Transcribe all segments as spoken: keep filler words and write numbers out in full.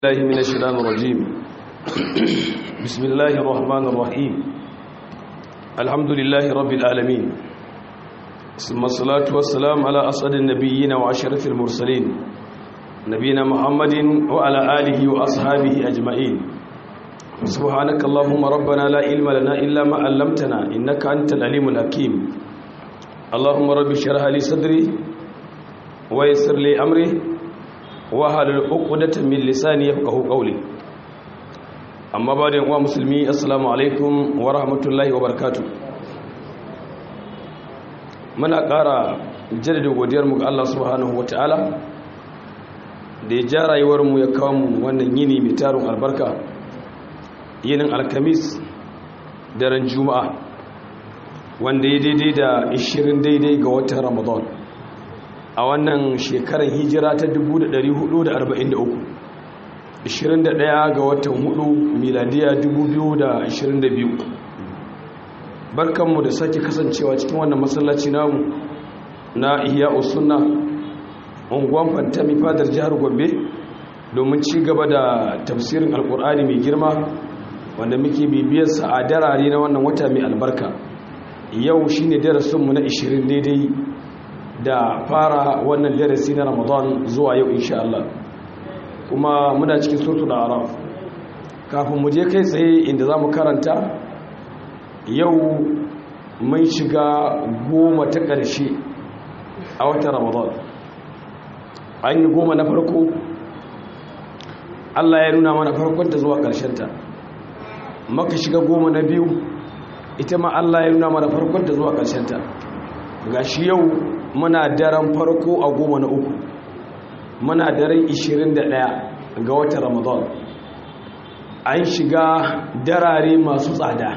الله من الشيطان الرجيم بسم الله الرحمن الرحيم الحمد لله رب العالمين ثم الصلاة والسلام على أسعد النبيين وأشرف المرسلين نبينا محمد وعلى آله وأصحابه أجمعين سبحانك اللهم ربنا لا علم لنا إلا ما علمتنا إنك أنت العليم الحكيم اللهم رب اشرح لي صدري ويسر لي أمري wahalar uqdatan min lisani yafqahu qawli amma ba da yan uwa musulmi assalamu alaikum wa rahmatullahi wa barakatuh muna ƙara jaddada godiyar mu ga Allah subhanahu wataala da ya ja rayuwar mu ya kawo mu wannan yini mai tarin albarka yinin alkamis daren juma'a wanda ya daidai da ishirin daidai ga watan ramadan a wannan shekarar hijira ta dubu da ɗari hudu da arba'in da uku ishirin da ɗaya ga watan hudu miladiya dubu biyu da ashirin da biyu barkanmu da sake kasancewa cikin wannan masallaci namu na ihya usunna unguwan fantami fadar jihar gombe domin ci gaba da tafsirin alkur'ani mai girma wanda muke bibiyarsa a darare na wannan wata mai albarka yau shine darasinmu na ishirin daidai da fara wannan darasi na Ramadan zuwa yau insha Allah kuma muna cikin suratul A'raf kafin mu je kai tsaye inda zamu karanta yau mun shiga goma ta ƙarshe a watan Ramadan an yi goma na farko Allah ya nuna mana farkon ta zuwa ƙarshen ta maka shiga goma na biyu ita ma Allah ya nuna mana farkon ta zuwa ƙarshen ta gashi yau muna daren farko a goma na uku muna daren ishirin da ɗaya ga watan ramadan an shiga darare masu tsada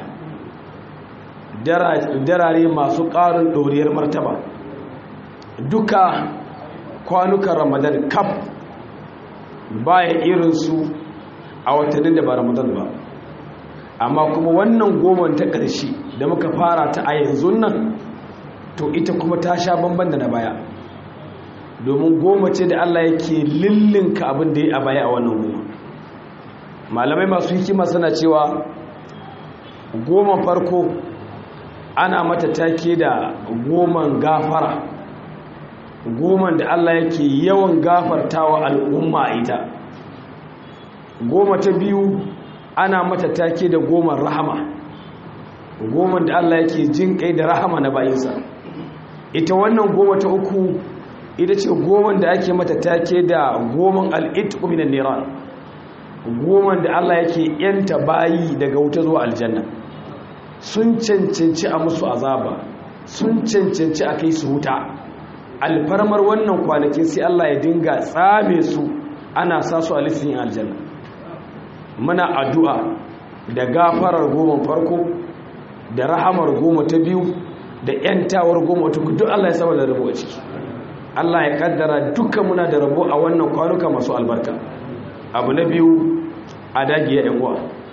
darare masu ƙarin ɗoriyar martaba duka kwanukan ramadan kaf baya irinsu a watannin da ba ramadan ba amma kuma wannan goma ta ƙarshe da muka fara ta a yanzu nan to ita kuma ta sha bamban da na baya domin goma ce da Allah yake lillinka abin da ya a baya a wannan goma malamai masu hikima suna cewa goma farko ana mata take da goman gafara goman da Allah yake yawan gafartawa al'umma ita goma ta biyu ana mata take da goman rahama goman da Allah yake jin kai da rahama na bayinsa ita wannan goma ta uku ita ce goman da ake mata take da goman al'itqu minan niran goman da Allah yake yanta bayi daga wuta zuwa aljanna sun cancanci a musu azaba sun cancanci a kai su wuta alfarmar wannan kwanakin sai Allah ya dinga tsame su ana sa su a listin aljanna muna addu'a da gafarar goman farko da rahamar goma ta biyu da ‘yantawar goma tuku duk Allah ya saba da rabo a ciki Allah ya kaddara duka muna da rabo a wannan kwanuka masu albarka abu na biyu a dagiya ‘yan uwa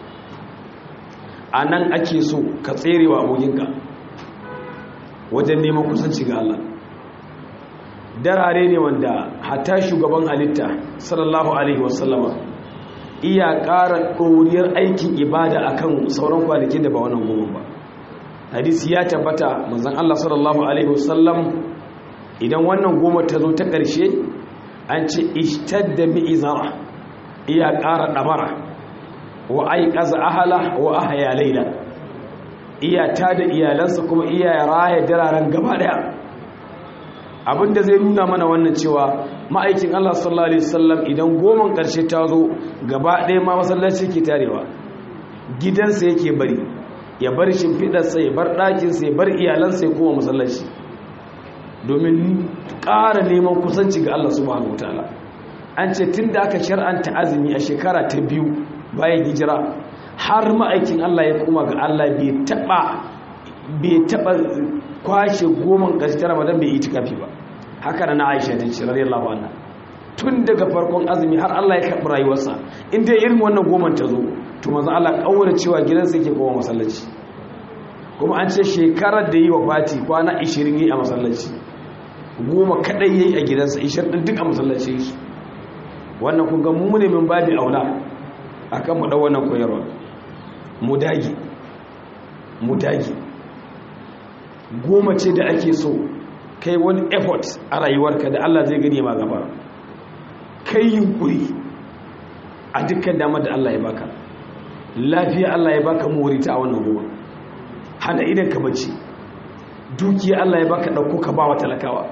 a nan ake so ka tserewa abokinka wajen neman kusanci ga Allah darare ne wanda hatta shugaban halitta sallallahu alaihi wasallama iya ƙara ɗoriyar aikin ibada akan sauran kwanakin da ba wannan goma ba hadisi ya tabbata manzon Allah sallallahu alaihi wasallam idan wannan goma ta zo ta ƙarshe an ce ishtadda mi'izara iya ƙara damara wa aiqaza ahla wa ahya layla iya tada iyalansa kuma iya raya dararen gaba daya abinda zai nuna mana wannan cewa ma'aikin Allah sallallahu alaihi wasallam idan goman ƙarshe ta zo gaba daya ma masallaci ke tarewa gidansa yake bari ya bar shimfidarsa ya bar ɗakinsa ya bar iyalansa ya koma masallaci domin ƙara neman kusanci ga Allah subhanahu wataala an ce tun da aka shar'anta azumi a shekara ta biyu bayan hijira har ma'aikin Allah ya koma ga Allah bai taɓa bai taɓa kwashe goman ƙarshe Ramadan bai yi itikafi ba haka na Aisha ta ce radiyallahu anha tun daga farkon azumi har Allah ya karɓi rayuwarsa in dai irin wannan goman ta zo to manzo Allah kaura cewa gidansa yake kowa masallaci kuma an ce shekarar da yi wa fati kwana ishirin yi a masallaci goma kadai yayi a gidansa ishirin din duk a masallaci shi wannan kun ga mu ne min babi aula akan mu dau wannan koyarwa mu dage mu dage goma ce da ake so kai wani effort a rayuwarka da Allah zai gani ma gaba kai yunkuri a dukkan damar da Allah ya baka lafiya Allah ya baka morita a wannan goma hana idan ka bacci dukiya Allah ya baka dauko ka ba wa talakawa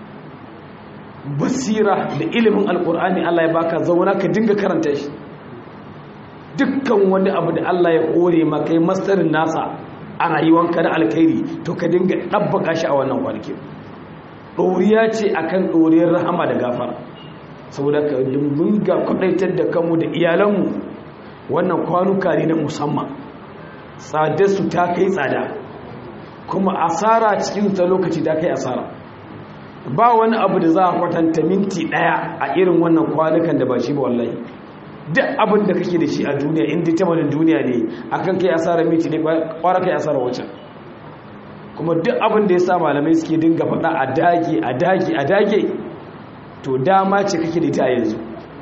basira da ilimin alkur'ani Allah ya baka zauna ka dinga karanta shi dukkan wani abu da Allah ya kore maka kai mastarin nasa a rayuwanka da alkhairi to ka dinga dabbaka shi a wannan kwanaki doriya ce akan doriyar rahama da gafara saboda ka dinga kudaitar da kanmu da iyalanmu wannan kwanuka ne na musamman tsadar su ta kai tsada kuma asara cikin ta lokaci da kai asara ba wani abu da za a kwatanta minti daya a irin wannan kwanukan da ba shi ba wallahi duk abin da kake da shi a duniya inda tamanin duniya ne akan kai asara minti ne kwara kai asara wacce kuma duk abin da ya sa malamai suke dinga faɗa a dage a dage a dage to dama ce kake da ita yanzu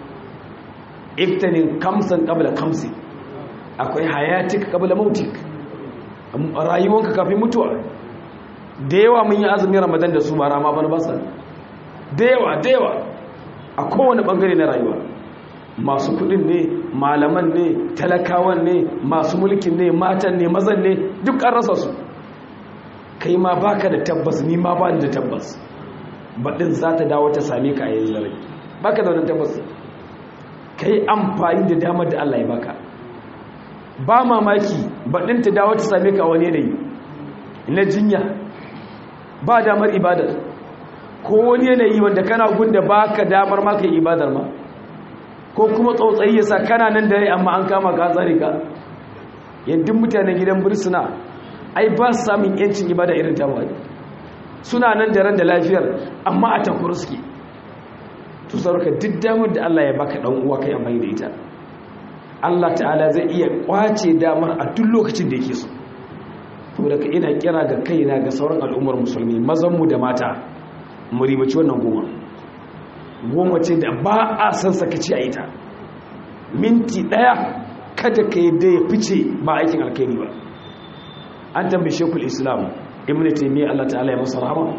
iftanin kamsan qabla kamsi akwai hayatik qabla mautik rayuwanka kafin mutuwa da yawa mun yi azumin ramadan da su ba rama ba basa da yawa da yawa a kowane bangare na rayuwa masu kudin ne malaman ne talakawan ne masu mulkin ne matan ne mazan ne duk an rasa su kai ma baka da tabbas ni ma ba da tabbas baɗin za ta dawo ta same ka a yanzu rai baka da wannan tabbas kai amfani da damar da Allah ya baka ba mamaki baɗin ta dawo ta same ka a wani yanayi na jinya ba damar ibadar ko wani yanayi wanda kana gunda baka damar ma kai ibadar ma ko kuma tsautsayi yasa kana nan da rai amma an kama ka tsare ka yandun mutanen gidan bursuna ai ba su samun yancin ibada irin ta wani suna nan da ran da lafiyar amma a takuru suke to sarka duk damar da Allah ya baka dan uwa kai amfani da ita Allah ta'ala zai iya kwace damar a duk lokacin da yake so to daga ina kira ga kaina ga sauran al'ummar musulmi mazan mu da mata mu ribaci wannan goma goma ce da ba a san sakaci a ita minti daya kada ka yi da ya fice ba aikin alkhairi ba an tambaye shekul islam ibn taymiyyah Allah ta'ala ya masa rahama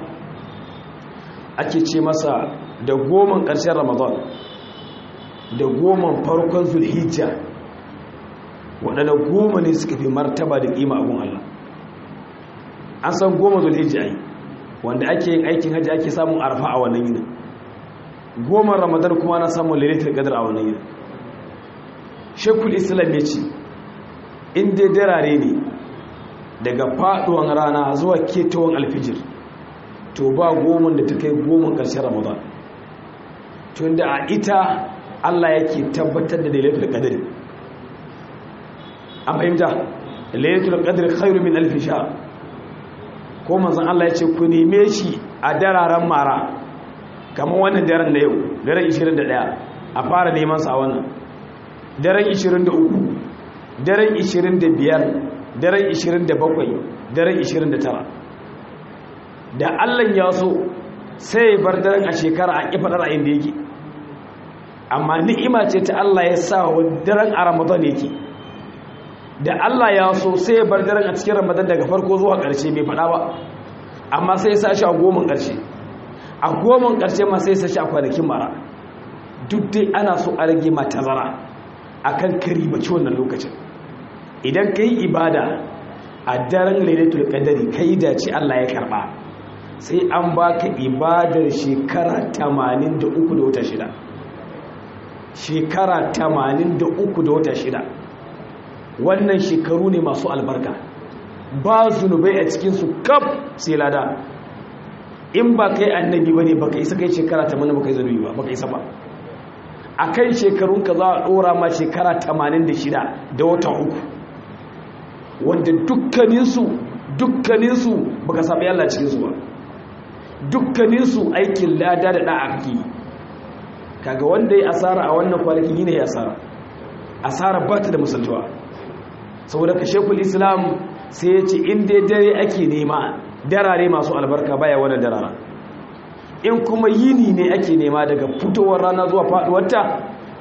ake ce masa da goman ƙarshen ramadan da goman farkon zulhijja waɗanda goma ne suka fi martaba da ƙima abun Allah an san goma zulhijja ai wanda ake yin aikin hajji ake samun arfa a wannan yinin goma ramadan kuma na samun lailatul qadr a wannan yinin shekul islam ya ce in dai darare ne daga faduwan rana zuwa ketawan alfijir to ba goman da ta kai goman ƙarshen ramadan tun da a ita Allah yake tabbatar da lailatul qadr an fahimta lailatul qadr khairu min alf shahr ko manzon Allah ya ce ku neme shi a dararen mara kamar wannan daren na yau daren ishirin da ɗaya a fara neman sa wannan daren ishirin da uku daren ishirin da biyar daren ishirin da bakwai daren ishirin da tara da Allah ya so sai ya bar daren a shekara a kifa daren inda yake amma ni'ima ce ta Allah ya sa wa daren a Ramadan yake da Allah ya so sai ya bar daren a cikin Ramadan daga farko zuwa ƙarshe bai faɗa ba amma sai ya sa shi a goman ƙarshe a goman ƙarshe ma sai ya sa shi a kwanakin mara duk dai ana so a rage ma tazara akan kari bace wannan lokacin idan ka yi ibada a daren lailatul qadari kai dace Allah ya karba sai an baka ibadar shekara tamanin da uku da wata shida shekara tamanin da uku da wata shida wannan shekaru ne masu albarka ba zunubai a cikin su kaf sai lada in ba kai annabi bane baka isa kai shekara tamanin baka yi zunubi ba baka isa ba akan shekarunka za a dora ma shekara tamanin da shida da wata uku wanda dukkaninsu dukkaninsu baka sami Allah cikinsu ba dukkaninsu aikin lada da da'a kake kaga wanda ya asara a wannan kwanaki yine ya asara asara ba ta da musaltuwa saboda ka shekul islam sai ya ce in dai dare ake nema darare masu albarka baya wannan darara in kuma yini ne ake nema daga fitowar rana zuwa faduwarta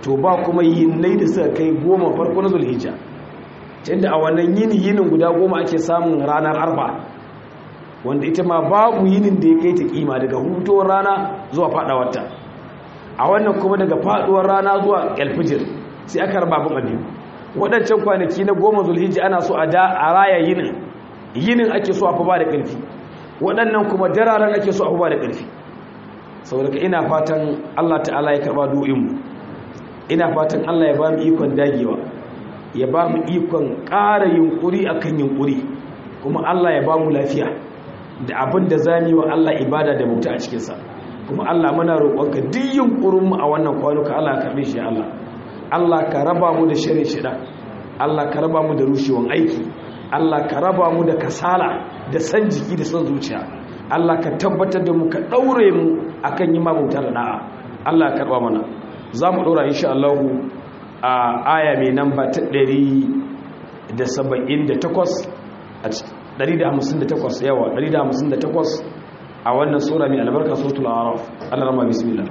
to ba kuma yinnai da suka kai goma farko na zulhijja tunda a wannan yini yinin guda goma ake samun ranar arfa wanda ita ma babu yinin da ya kai ta kima daga hutowar rana zuwa fadawarta a wannan kuma daga faduwar rana zuwa alfijir sai aka raba bin abin waɗancan kwanaki na goma zulhijja ana so a da a raya yinin yinin ake so a fa ba da ƙarfi waɗannan kuma dararen ake so a fa ba da ƙarfi saboda ina fatan Allah ta'ala ya karba du'inmu ina fatan Allah ya ba mu ikon dagewa ya ba mu ikon ƙara yunkuri akan yunkuri kuma Allah ya ba mu lafiya da abin da za mu yi wa Allah ibada da bauta a cikinsa kuma Allah muna roƙonka duk yunkurinmu a wannan kwanuka Allah ka karbe shi ya Allah Allah ka raba mu da shirin shida Allah ka raba mu da rushewan aiki Allah ka raba mu da kasala da san jiki da san zuciya Allah ka tabbatar da mu ka daure mu akan yi mabauta da da'a Allah ka karba mana za mu dora insha Allah a aya mai namba ta ɗari da saba'in da takwas a ɗari da hamsin da takwas yawa ɗari da hamsin da takwas a wannan sura mai albarka suratul a'raf Allah rama bismillah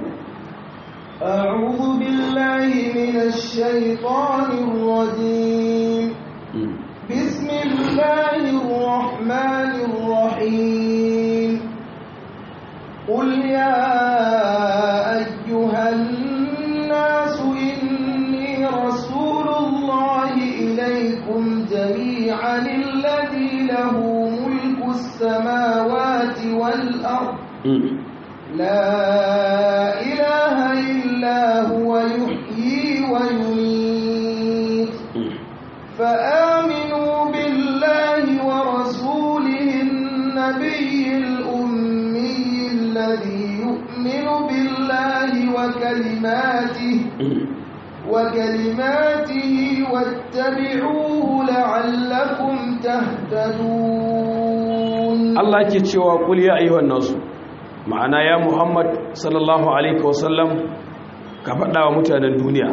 أعوذ بالله من الشيطان الرجيم بسم الله الرحمن الرحيم قل يا أيها الناس إني رسول الله إليكم جميعا الذي له ملك السماوات والأرض لا إله إلا هو يحيي ويميت فآمنوا بالله ورسوله النبي الأمي الذي يؤمن بالله وكلماته وكلماته واتبعوه لعلكم تهتدون الله يكتشوا قل يا أيها الناس ma'ana ya Muhammad sallallahu alaihi wasallam ka faɗa wa mutanen duniya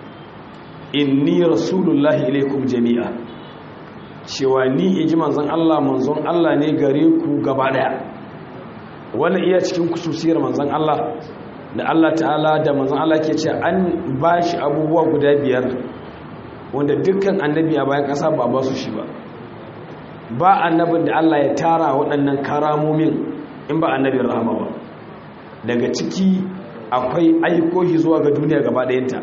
inni rasulullahi ilaikum jami'a cewa ni inji manzon Allah manzon Allah ne gare ku gaba daya wannan iya cikin kususiyar manzon Allah da Allah ta'ala da manzon Allah ke ce an bashi abubuwa guda biyar wanda dukkan annabi a bayan ƙasa ba ba su shi ba ba annabin da Allah ya tara waɗannan karamomin in ba annabin rahama ba daga ciki akwai aiko shi zuwa ga duniya gaba ɗayanta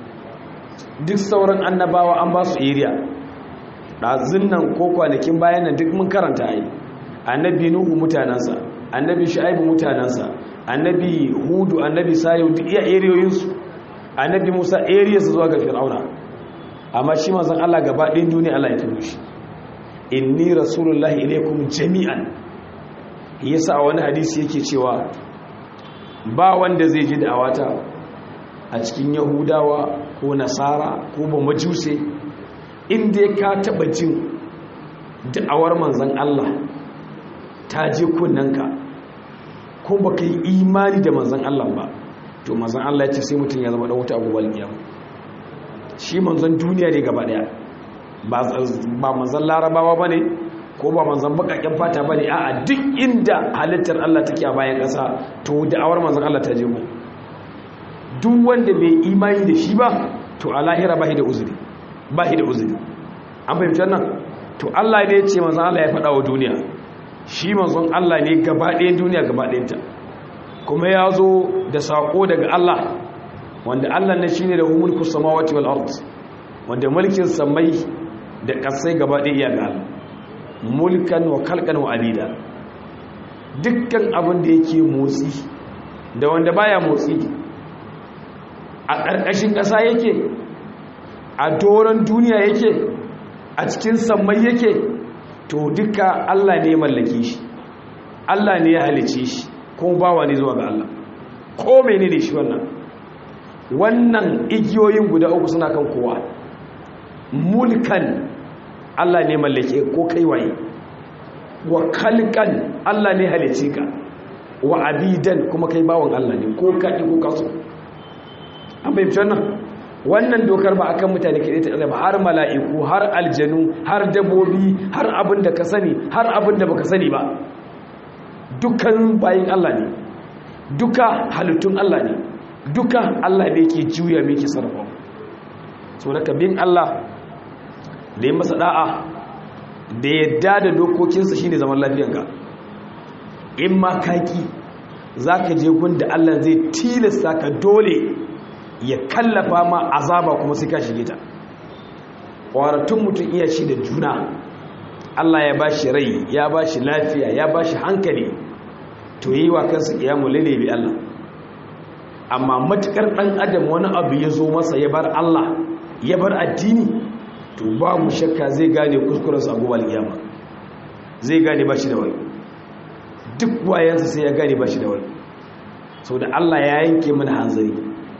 duk sauran annabawa an ba su area ɗazin nan ko kwanakin bayan nan duk mun karanta yi annabi nuhu mutanensa annabi shu'aibu mutanensa annabi hudu annabi sayu duk iya eriyoyinsu annabi musa eriyarsa zuwa ga fir'auna amma shi manzon Allah gaba ɗayan duniya Allah ya turo shi inni rasulullahi ilaikum jami'an yasa a wani hadisi yake cewa ba wanda zai ji da'awata a cikin yahudawa ko nasara ko ba majuse inda ka taba jin da'awar manzon Allah ta je kunnanka ko baka yi imani da manzon Allah ba to manzon Allah ya ce sai mutum ya zama dan wuta abubuwan kiyama shi manzon duniya ne gaba daya ba ba manzon larabawa bane ko ba manzan bakakken fata bane a'a duk inda halittar Allah take a bayan ƙasa to da'awar manzan Allah ta je mu duk wanda bai imani da shi ba to a lahira ba shi da uzuri ba shi da uzuri an fahimci wannan to Allah ne ya ce manzan Allah ya faɗa wa duniya shi manzon Allah ne gaba ɗayan duniya gaba ɗayanta kuma ya zo da saƙo daga Allah wanda Allah ne shine da mulku samawati wal ard wanda mulkin samai da ƙasai gaba ɗaya ga Allah mulkan wa kalkan wa abida dukkan abin da yake motsi da wanda baya motsi a ƙarƙashin ƙasa yake a doron duniya yake a cikin sammai yake to duka Allah ne ya mallake shi Allah ne ya halice shi kuma bawa ne zuwa ga Allah ko menene shi wannan wannan igiyoyin guda uku suna kan kowa mulkan Allah ne mallake ko kai waye wa khalqan Allah ne halice ka wa abidan kuma kai bawon Allah ne ko ka ko ka so an bayyana wannan wannan dokar ba akan mutane kai ta ba har mala'iku har aljanu har dabbobi har abin da ka sani har abin da baka sani ba dukkan bayin Allah ne duka halittun Allah ne duka Allah ne yake juya me yake sarrafa so daga bin Allah da yi masa da'a da yadda da dokokinsa shine zaman lafiyanka. In ma kaki za ka je gun da Allah zai tilasta ka dole ya kallafa ma azaba kuma sai ka shige ta. Ƙwaratun mutum iya shi da juna, Allah ya ba shi rai, ya ba shi lafiya, ya ba shi hankali, to yi wa kansa ƙiyamu lalle bi Allah. Amma matuƙar ɗan adam wani abu ya zo masa ya bar Allah, ya bar addini, to babu shakka zai gane kuskurensa a gobe alƙiyama, zai gane ba shi da wani. Duk wayansa sai ya gane ba shi da wani, sau da Allah ya yanke mana hanzari,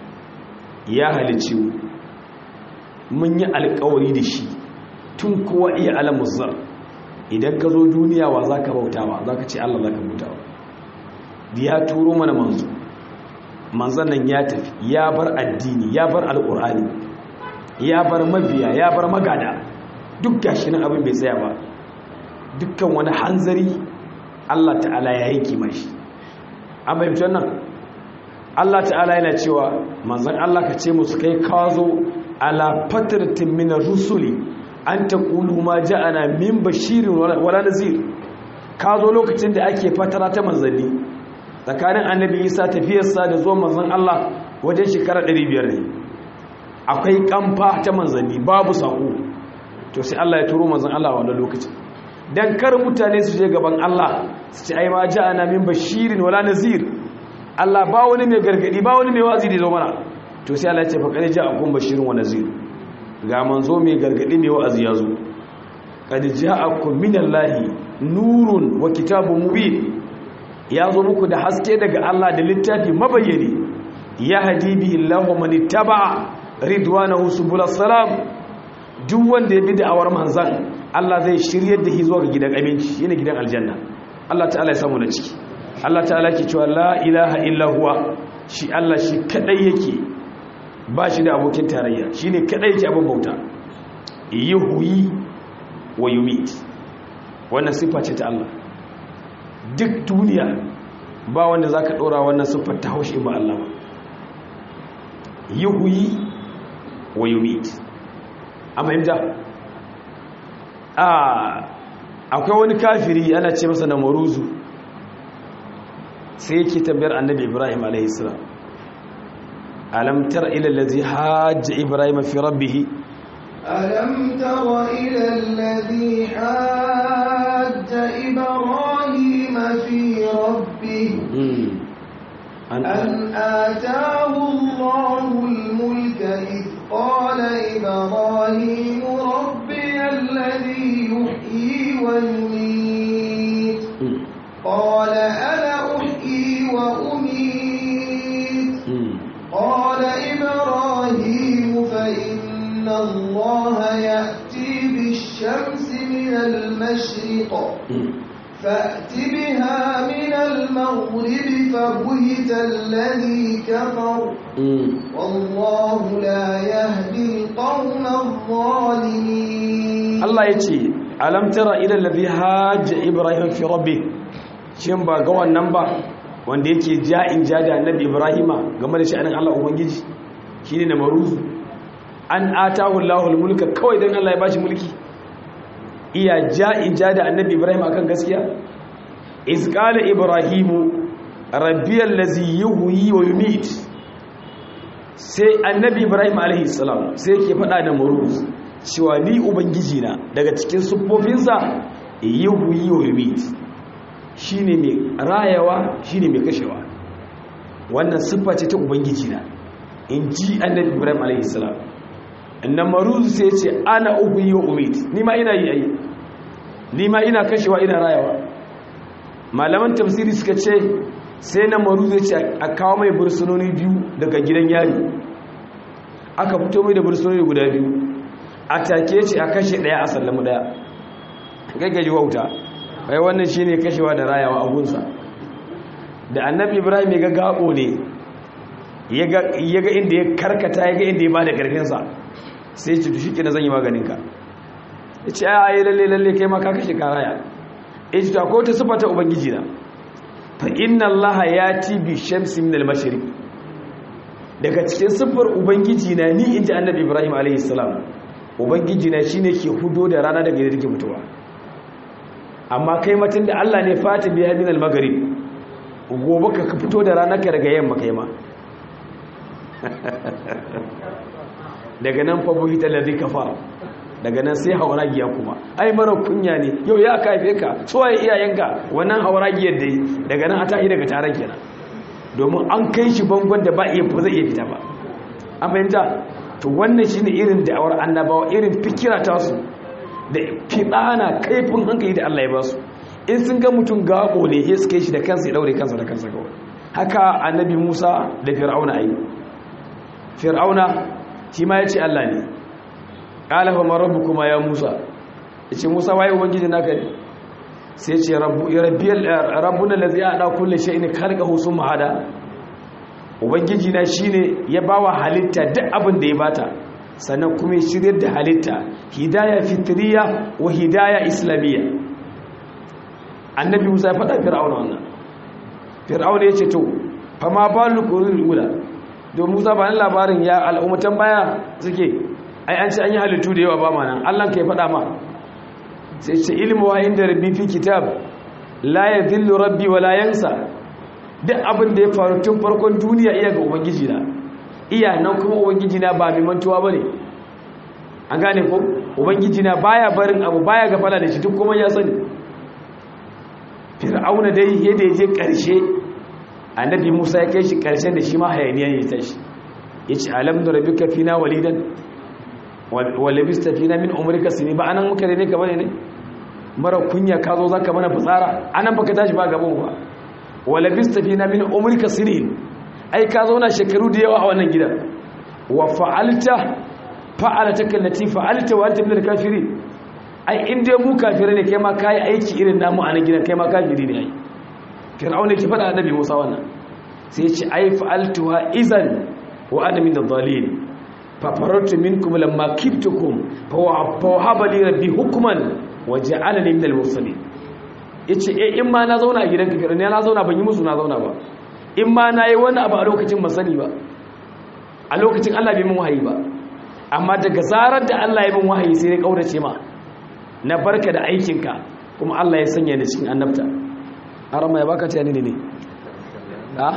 ya halicci mun yi alkawari da shi tun kowa iya alamuzar. Idan ka zo duniya wa za ka bautawa, za ka ce Allah za ka bautawa. da ya turo mana manzo, manzan nan ya tafi, ya bar addini, ya bar alƙur'ani, ya bar mabiya, ya bar magada, duk gashi nan abin bai tsaya ba. Dukkan wani hanzari Allah ta'ala ya yanki mashi. An fahimci wannan? Allah ta'ala yana cewa manzan Allah ka ce musu kai kazo ala fatratin min rusuli an taqulu ma ja'ana min bashirin wala nazir. Kazo lokacin da ake fatara ta manzanni tsakanin annabi Isa tafiyarsa da zuwan manzan Allah wajen shekara ɗari biyar ne. Akwai kamfa ta manzanni, babu sako. To sai Allah ya turo manzan Allah a wannan lokacin, dan kar mutane su je gaban Allah su ce ai ma ja'ana min bashirin wala nazir. Allah ba wani mai gargadi, ba wani mai wazi da zo mana. To sai Allah ya ce fa qad ja'akum bashirun wa nazir. Ga manzo mai gargadi mai wa'azi ya zo. Qad ja'akum minallahi nurun wa kitabun mubin. Ya zo muku da haske daga Allah da littafi mabayyani. Yahdi bihi Allahu man ittaba'a ridwanahu subulas salam. Duk wanda ya bi da'awar manzan, Allah zai shiryar da shi zuwa ga gidan aminci, yana gidan aljanna. Allah ta'ala ya samu da ciki. Allah ta'ala ke cewa la ilaha illa huwa, shi Allah shi kadai yake, ba shi da abokin tarayya, shi ne kadai yake abin bauta. Yuhyi wa yumit, wannan siffa ce ta Allah. Duk duniya ba wanda zaka dora wannan siffar ta haushi ba Allah ba. Yuhyi wa yumit. Amma inda a akwai wani kafiri ana ce masa Namaruzu, sai yake tambayar annabi Ibrahim alaihi salam, alam tara ila allazi hajja Ibrahim fi rabbih, alam tara ila allazi hajja Ibrahim fi rabbih an ataahu Allahu al-mulka id qala Ibrahim rabbi alladhi yuhyi wa yumiit qala ana وأميت قال إبراهيم فإن الله يأتي بالشمس من المشرق فأت بها من المغرب فبهت الذي كفر والله لا يهدي القوم الظالمين. الله يتي ألم ترى إلى الذي هاج إبراهيم في ربه، shin ba ga wannan ba wanda yake ja'in ja da annabi Ibrahima game da sha'anin Allah ubangiji, shine Namaruzu. An atahu Allahul mulka, kawai dan Allah ya bashi mulki iya ja'in ja da annabi Ibrahim akan gaskiya. Iz qala Ibrahimu rabbiyal ladzi yuhyi wa yumiit, sai annabi Ibrahim alaihi salam sai yake faɗa da Namaruzu cewa ni ubangiji na daga cikin siffofinsa yuhyi wa yumiit, shi ne mai rayawa, shi ne mai kashewa. Wannan siffa ce ta ubangiji na, in ji annabi Ibrahim alaihi salam. Namaruzu sai ce ana uhyi wa umit, ni ma ina yi ayi, ni ma ina kashewa ina rayawa. Malaman tafsiri suka ce sai Namaruzu ya ce a kawo mai bursunoni biyu daga gidan yari, aka fito mai da bursunoni guda biyu, a take ce a kashe daya a sallamu daya. Gaggaji wauta, wai wannan shine kashewa da rayawa a gunsa. Da annabi Ibrahim ya ga gabo ne, ya ga inda ya karkata, ya ga inda ya bada karfinsa, sai ya ce to shike na zan yi maganinka. Ya ce ai lalle lalle kai ma ka kashe ka raya. Ya ce to akwai ta sifa ta ubangiji na, fa inna allaha yati bi shamsi min al-mashriq, daga cikin siffar ubangiji na ni inji annabi Ibrahim alaihi salam ubangiji na shine ke hudo da rana daga yadda take fitowa amma kai mutun da Allah ne fatin bi hadin al-maghrib gobe ka fito da rana ka daga yamma kai ma daga nan fa buhita ladhi kafara daga nan sai hauragiya kuma ai mara kunya ne yau ya kaife ka suwaye iyayenka wannan hauragiyar dai daga nan a tahi daga taron kenan domin an kai shi bangon da ba iya ba zai iya fita ba an fahimta to wannan shine irin da'awar annabawa irin fikira ta su da fidana kaifin hankali da Allah ya ba su in sun ga mutum gabo ne ya suke shi da kansa ya daure kansa da kansa kawai haka annabi Musa da Fir'auna ayi Fir'auna shi ma yace Allah ne qala fa man rabbukuma ya Musa yace Musa waye ubangiji naka ne sai yace rabbu rabbil rabbuna allazi ada kulli shay'in khalaqahu summa hada ubangiji na shine ya bawa halitta duk abin da ya bata sannan kuma ya shiryar da halitta hidaya fitriya wa hidaya islamiyya annabi Musa ya faɗa Fir'auna wannan Fir'auna yace to fa ma balu qurul ula don Musa ba ni labarin ya al'ummatan baya suke ai an ce an yi halittu da yawa ba ma nan Allah kai faɗa ma sai ce ilmu wa inda rabbi fi kitab la yadhillu rabbi wa la yansa duk abin da ya faru tun farkon duniya iya ga ubangiji na iya nan kuma ubangiji na ba mai mantuwa bane an gane ko ubangiji na baya barin abu baya gafala da shi duk kuma ya sani Fir'auna dai yadda ya je karshe annabi Musa ya kai shi karshen da shi ma hayaniya ya tashi yace alam da rabbika fina walidan walabista fina min umrika sini ba anan muka ne ka bane ne mara kunya ka zo zaka mana fitsara anan baka tashi ba gaban ba walabista fina min umrika sini ai ka zo na shekaru da yawa a wannan gidan wa fa'alta fa'alataka allati fa'alta wa anta min al-kafirin ai inda mu kafire ne kai ma kai aiki irin namu a nan gidan kai ma kafiri ne ai fir'auna ki fada annabi Musa wannan sai ya ce ai fa'altuha izan wa ana min adh-dhalin fa farartu minkum lamma kibtukum fa wahaba li rabbi hukman wa ja'alani min al-mursalin yace eh in ma na zauna a gidan kafire ne na zauna ban yi musu na zauna ba in ma nayi wani abu a lokacin ba sani ba a lokacin Allah bai min wahayi ba amma daga zarar da Allah ya min wahayi sai ya kaurace ma na barka da aikinka kuma Allah ya sanya ni cikin annabta arama ya baka tayani ne ne ha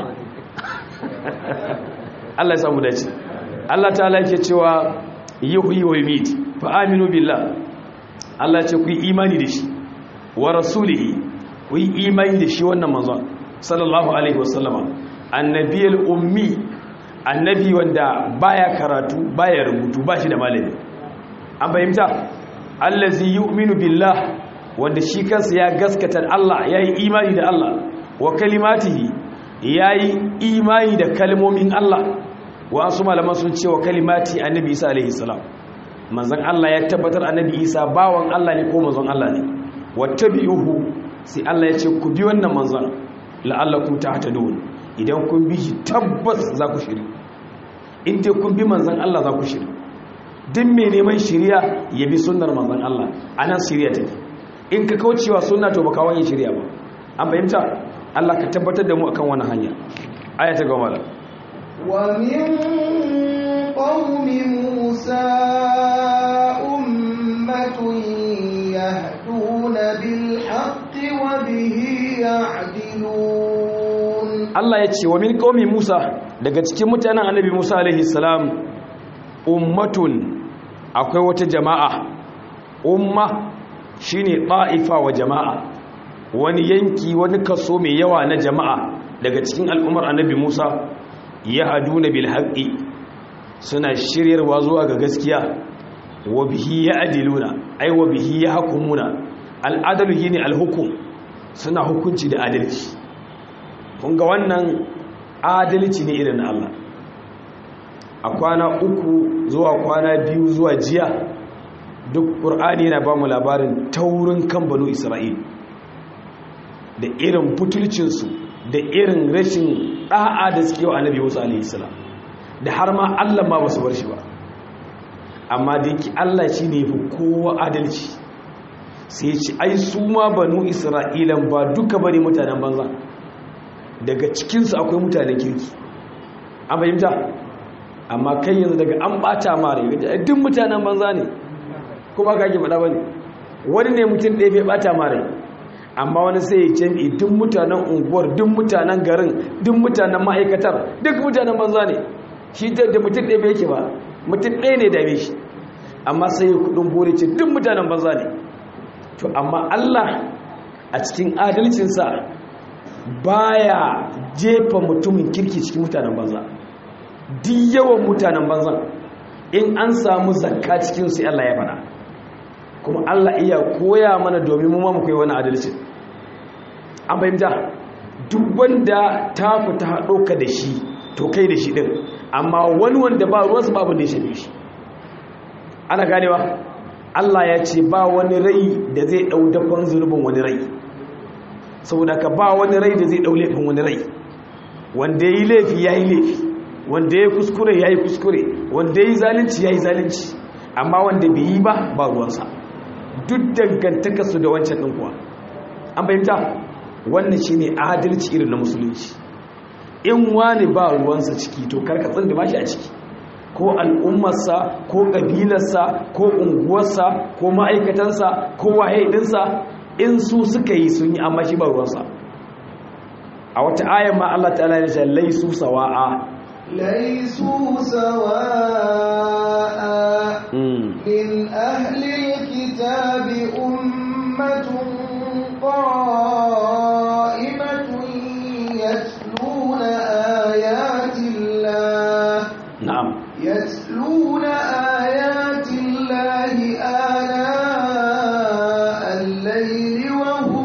Allah ya samu dace Allah ta'ala yake cewa yuhyi wa yumit fa aminu billah Allah ya ce ku yi imani da shi wa rasulihi ku yi imani da shi wannan manzon sallallahu alaihi wasallama annabiyul ummi annabi wanda baya karatu baya rubutu ba shi da malami an fahimta allazi yu'minu billah wanda shi kansa ya gaskata Allah yayi imani da Allah wa kalimatihi yayi imani da kalmomin Allah wa asu malaman sun ce wa kalimati annabi Isa alaihi salam manzon Allah ya tabbatar annabi Isa bawan Allah ne ko manzon Allah ne wattabi'uhu sai Allah ya ce ku bi wannan manzon la'allakum tahtadun idan kun bi shi tabbas za ku shiri in dai kun bi manzon Allah za ku shiri duk mai neman shiriya ya bi sunnar manzon Allah anan shiriya take in ka kaucewa sunna to baka wani shiriya ba an fahimta Allah ka tabbatar da mu akan wannan hanya aya ta gaba wa min qaumi Musa ummatun yahduna bil haqqi wa bihi ya'dilun Allah ya ce wa min qaumi Musa daga cikin mutanen annabi Musa alaihi salam ummatun akwai wata jama'a umma shine ta'ifa wa jama'a wani yanki wani kaso mai yawa na jama'a daga cikin al'ummar annabi Musa ya haduna bil haqqi suna shiryarwa zuwa ga gaskiya wa bihi ya'diluna ay wa bihi yahkumuna al'adalu shine al-hukm suna hukunci da adalci kun ga wannan adalci ne irin Allah a kwana uku zuwa kwana biyu zuwa jiya duk ƙur'ani yana ba mu labarin taurin kan banu isra'il da irin butulcinsu da irin rashin ɗa'a da suke wa annabi musa alaihissalam da har ma allah ma ba su bar shi ba amma da yake allah shi ne fi kowa adalci sai ce ai su ma banu isra'ilan ba duka bane mutanen banza daga cikinsu akwai mutanen kirki an fahimta amma kai yanzu daga an bata mare duk mutanen banza ne kuma ka ke faɗa bane wani ne mutum ɗaya bai bata mare amma wani sai ya jami'i duk mutanen unguwar duk mutanen garin duk mutanen ma'aikatar duk mutanen banza ne shi da mutum ɗaya bai yake ba mutum ɗaya ne da shi amma sai ya kudin bore ce duk mutanen banza ne to amma Allah a cikin adalcinsa baya jefa mutumin kirki cikin mutanen banza duk yawan mutanen banzan in an samu zakka cikin su Allah ya fada kuma Allah iya koya mana domin mu ma mu koyi wani adalci an fahimta duk wanda ta fita haɗo ka da shi to kai da shi din amma wani wanda ba ruwansa babu da ya shafe shi ana ganewa Allah ya ce ba wani rai da zai ɗau dakon zunubin wani rai saboda ka ba wani rai da zai ɗau laifin wani rai wanda ya yi laifi ya yi laifi wanda ya kuskure ya yi kuskure wanda ya yi zalunci ya yi zalunci amma wanda bai yi ba ba ruwansa duk dangantaka su da wancan ɗin kuwa an fahimta wannan shi ne adalci irin na musulunci in wani ba ruwansa ciki to karkatsin da ba shi a ciki ko al'ummarsa ko ƙabilarsa ko unguwarsa ko ma'aikatansa ko wahaidinsa in su suka yi sun yi amma shi ba ruwansa a wata ayan ma Allah ta'ala ya ce laisu sawa'a laisu sawa'a min ahli alkitabi ummatun qa'imatun yatluna ayati Allah na'am يتلون آيات الله آناء الليل وهم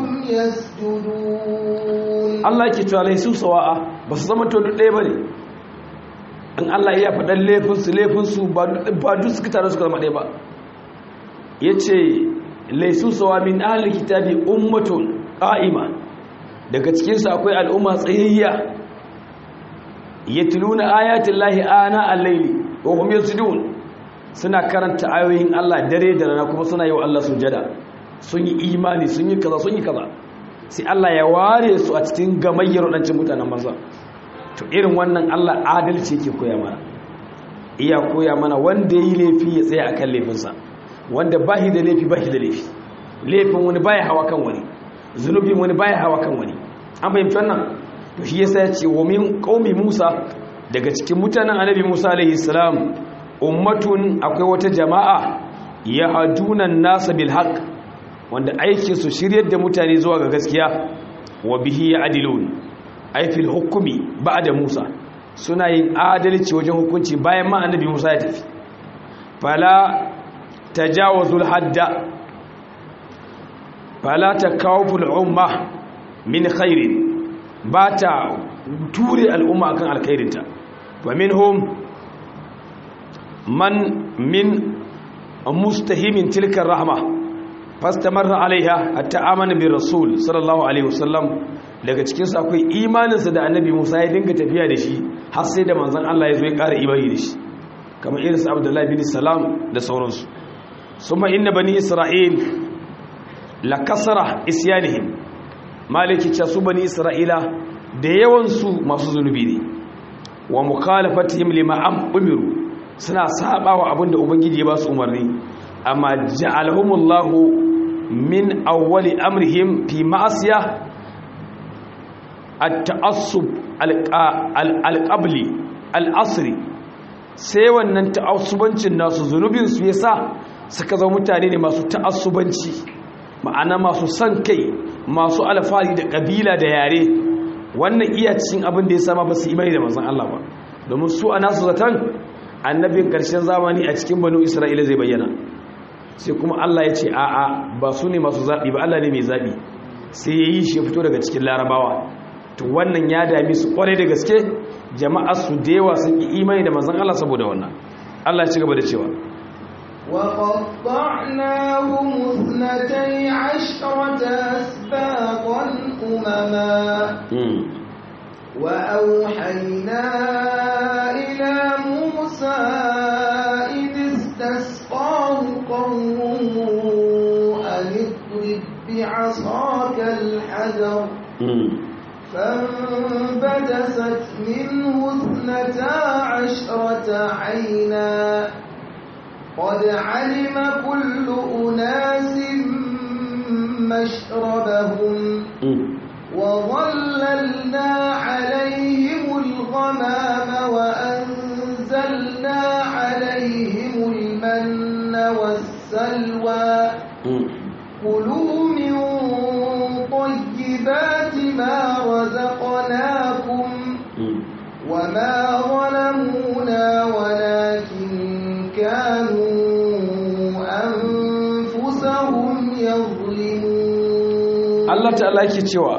يسجدون الله yake cewa laisu sawa'a ba su zama to ɗaya bane in Allah ya faɗan laifin su laifin su ba duk suka tare suka zama ɗaya ba yace laisu sawa min ahli kitabi ummatun qa'ima daga cikin su akwai al'umma tsayayya yatluna ayatin lahi ana al-layli wa hum yasjudun suna karanta ayoyin Allah dare da rana kuma suna yi wa Allah sujada sun yi imani sun yi kaza sun yi kaza sai Allah ya ware su a cikin gamayyar wadancin mutanen banza to irin wannan Allah adalci yake koya mana iya koya mana wanda yi laifi ya tsaya akan laifinsa wanda bahi da laifi bahi da laifi laifin wani baya hawa kan wani zunubin wani baya hawa kan wani an fahimci wannan to shi yasa ya ce wa min qaumi Musa daga cikin mutanen annabi Musa alaihi salam ummatun akwai wata jama'a yahduna an-nas bil haqq wanda aikin su shiryar da mutane zuwa ga gaskiya wa bihi ya'dilun ay fil hukmi ba'da Musa suna yin adalci wajen hukunci bayan ma annabi Musa ya tafi fala tajawazul hadda fala takawful umma min khairin ba ta ture al'umma akan alkhairinta wa minhum man min mustahimin tilka rahma fastamarra alaiha hatta amana bi rasul sallallahu alaihi wasallam daga cikin su akwai imaninsa da annabi Musa ya dinga tafiya da shi har sai da manzon Allah ya zo ya ƙara imani da shi kamar irin su Abdullah bin Salam da sauransu summa inna bani Isra'il la kasara isyanihim maliki ce su bani Isra'ila da yawansu masu zunubi ne wa mukhalafatihim lima umiru suna sabawa abinda ubangiji ya ba su umarni amma ja'alahumullahu min awwali amrihim fi ma'asiya at-ta'assub al-qabli al-asri sai wannan ta'assubancin nasu zunubin su yasa suka zama mutane ne masu ta'assubanci ma'ana masu san kai masu alfahari da kabila da yare wannan iya cikin abin da ya sama ba su imani da manzon Allah ba domin su a nasu zatan annabin karshen zamani a cikin banu Isra'ila zai bayyana sai kuma Allah ya ce a'a ba su ne masu zabi ba Allah ne mai zabi sai yayi shi fito daga cikin larabawa to wannan ya dami su kware da gaske jama'ar su da yawa sun yi imani da manzon Allah saboda wannan Allah ya ci gaba da cewa وقطعناهم اثنتي عشرة أسباطا أمما وأوحينا إلى موسى إذ استسقاه قومه أن اضرب بعصاك الحجر فانبجست منه اثنتا عشرة عينا قد علم كل أناس مشربهم وظللنا عليهم الغمام وأنزلنا عليهم المن والسلوى كلوا من طيبات ما رزقناكم وما ظلمونا ولكن كانوا أنفسهم يظلمون الله تعالى يكتوى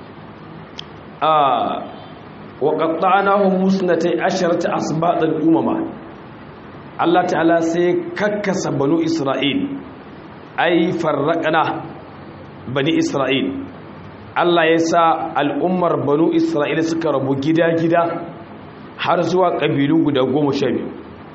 آه وقطعناهم مسنتي عشرة أسباط الأمم الله تعالى سيككس بنو إسرائيل أي فرقنا بني إسرائيل Allah ya sa al'ummar banu Isra'ila suka rabu gida-gida har zuwa ƙabilu guda goma sha biyu.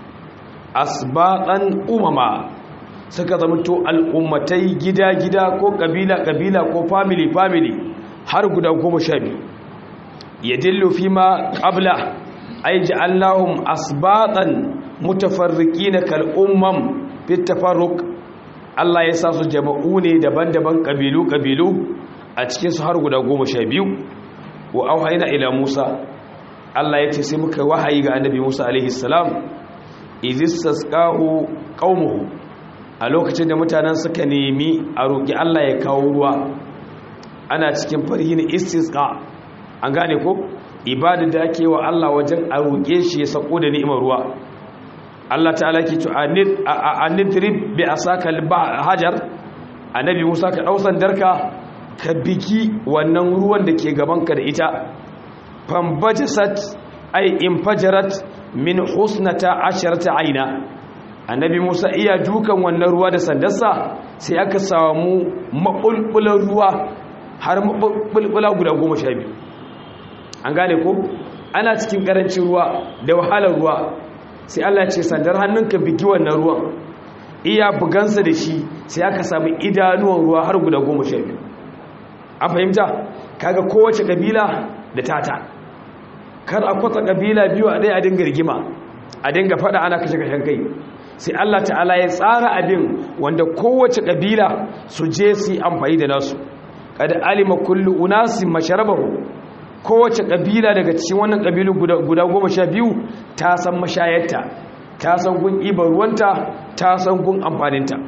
Asbaɗan umama suka zamanto al'ummatai gida-gida ko ƙabila-ƙabila ko family-family har guda goma sha biyu. Ya dillo fi ma ƙabla, ai ji Allahun asbaɗan mutafarriki na kal'umman fitafarruk. Allah ya sa su jama'u ne daban-daban ƙabilu-ƙabilu a cikinsu har guda goma sha biyu. Wa auhaina ila Musa, Allah ya ce sai muka wahayi ga annabi Musa alaihi salam idis tasqahu qaumuhu, a lokacin da mutanen suka nemi a roƙi Allah ya kawo ruwa. Ana cikin farhin istisqa, an gane ko ibada da ake wa Allah wajen a roƙe shi ya sako da ni'imar ruwa. Allah ta'ala ke to anidrib bi asaka al-hajar, annabi Musa ka dausan darka ka biki wannan ruwan da ke gabanka da ita. Fambajasat ay infajarat min husnata asharata aina, annabi Musa iya dukan wannan ruwa da sandarsa sai aka samu mabulbulan ruwa har mabulbula guda goma sha biyu. An gane ko ana cikin karancin ruwa da wahalar ruwa, sai Allah ya ce sandar hannunka biki wannan ruwan, iya bugansa da shi sai aka samu idanuwan ruwa har guda goma sha biyu. An fahimta? Kaga kowace kabila da tata, kar a kwata kabila biyu a ɗaya a dinga rigima, a dinga fada ana kashe kashen kai. Sai Allah ta'ala ya tsara abin wanda kowace kabila su je su yi amfani da nasu. Kada alima kullu unasin masharabahu, kowace kabila daga cikin wannan kabilu guda goma sha biyu ta san mashayarta, ta san gun ibar ruwanta, ta san gun amfaninta.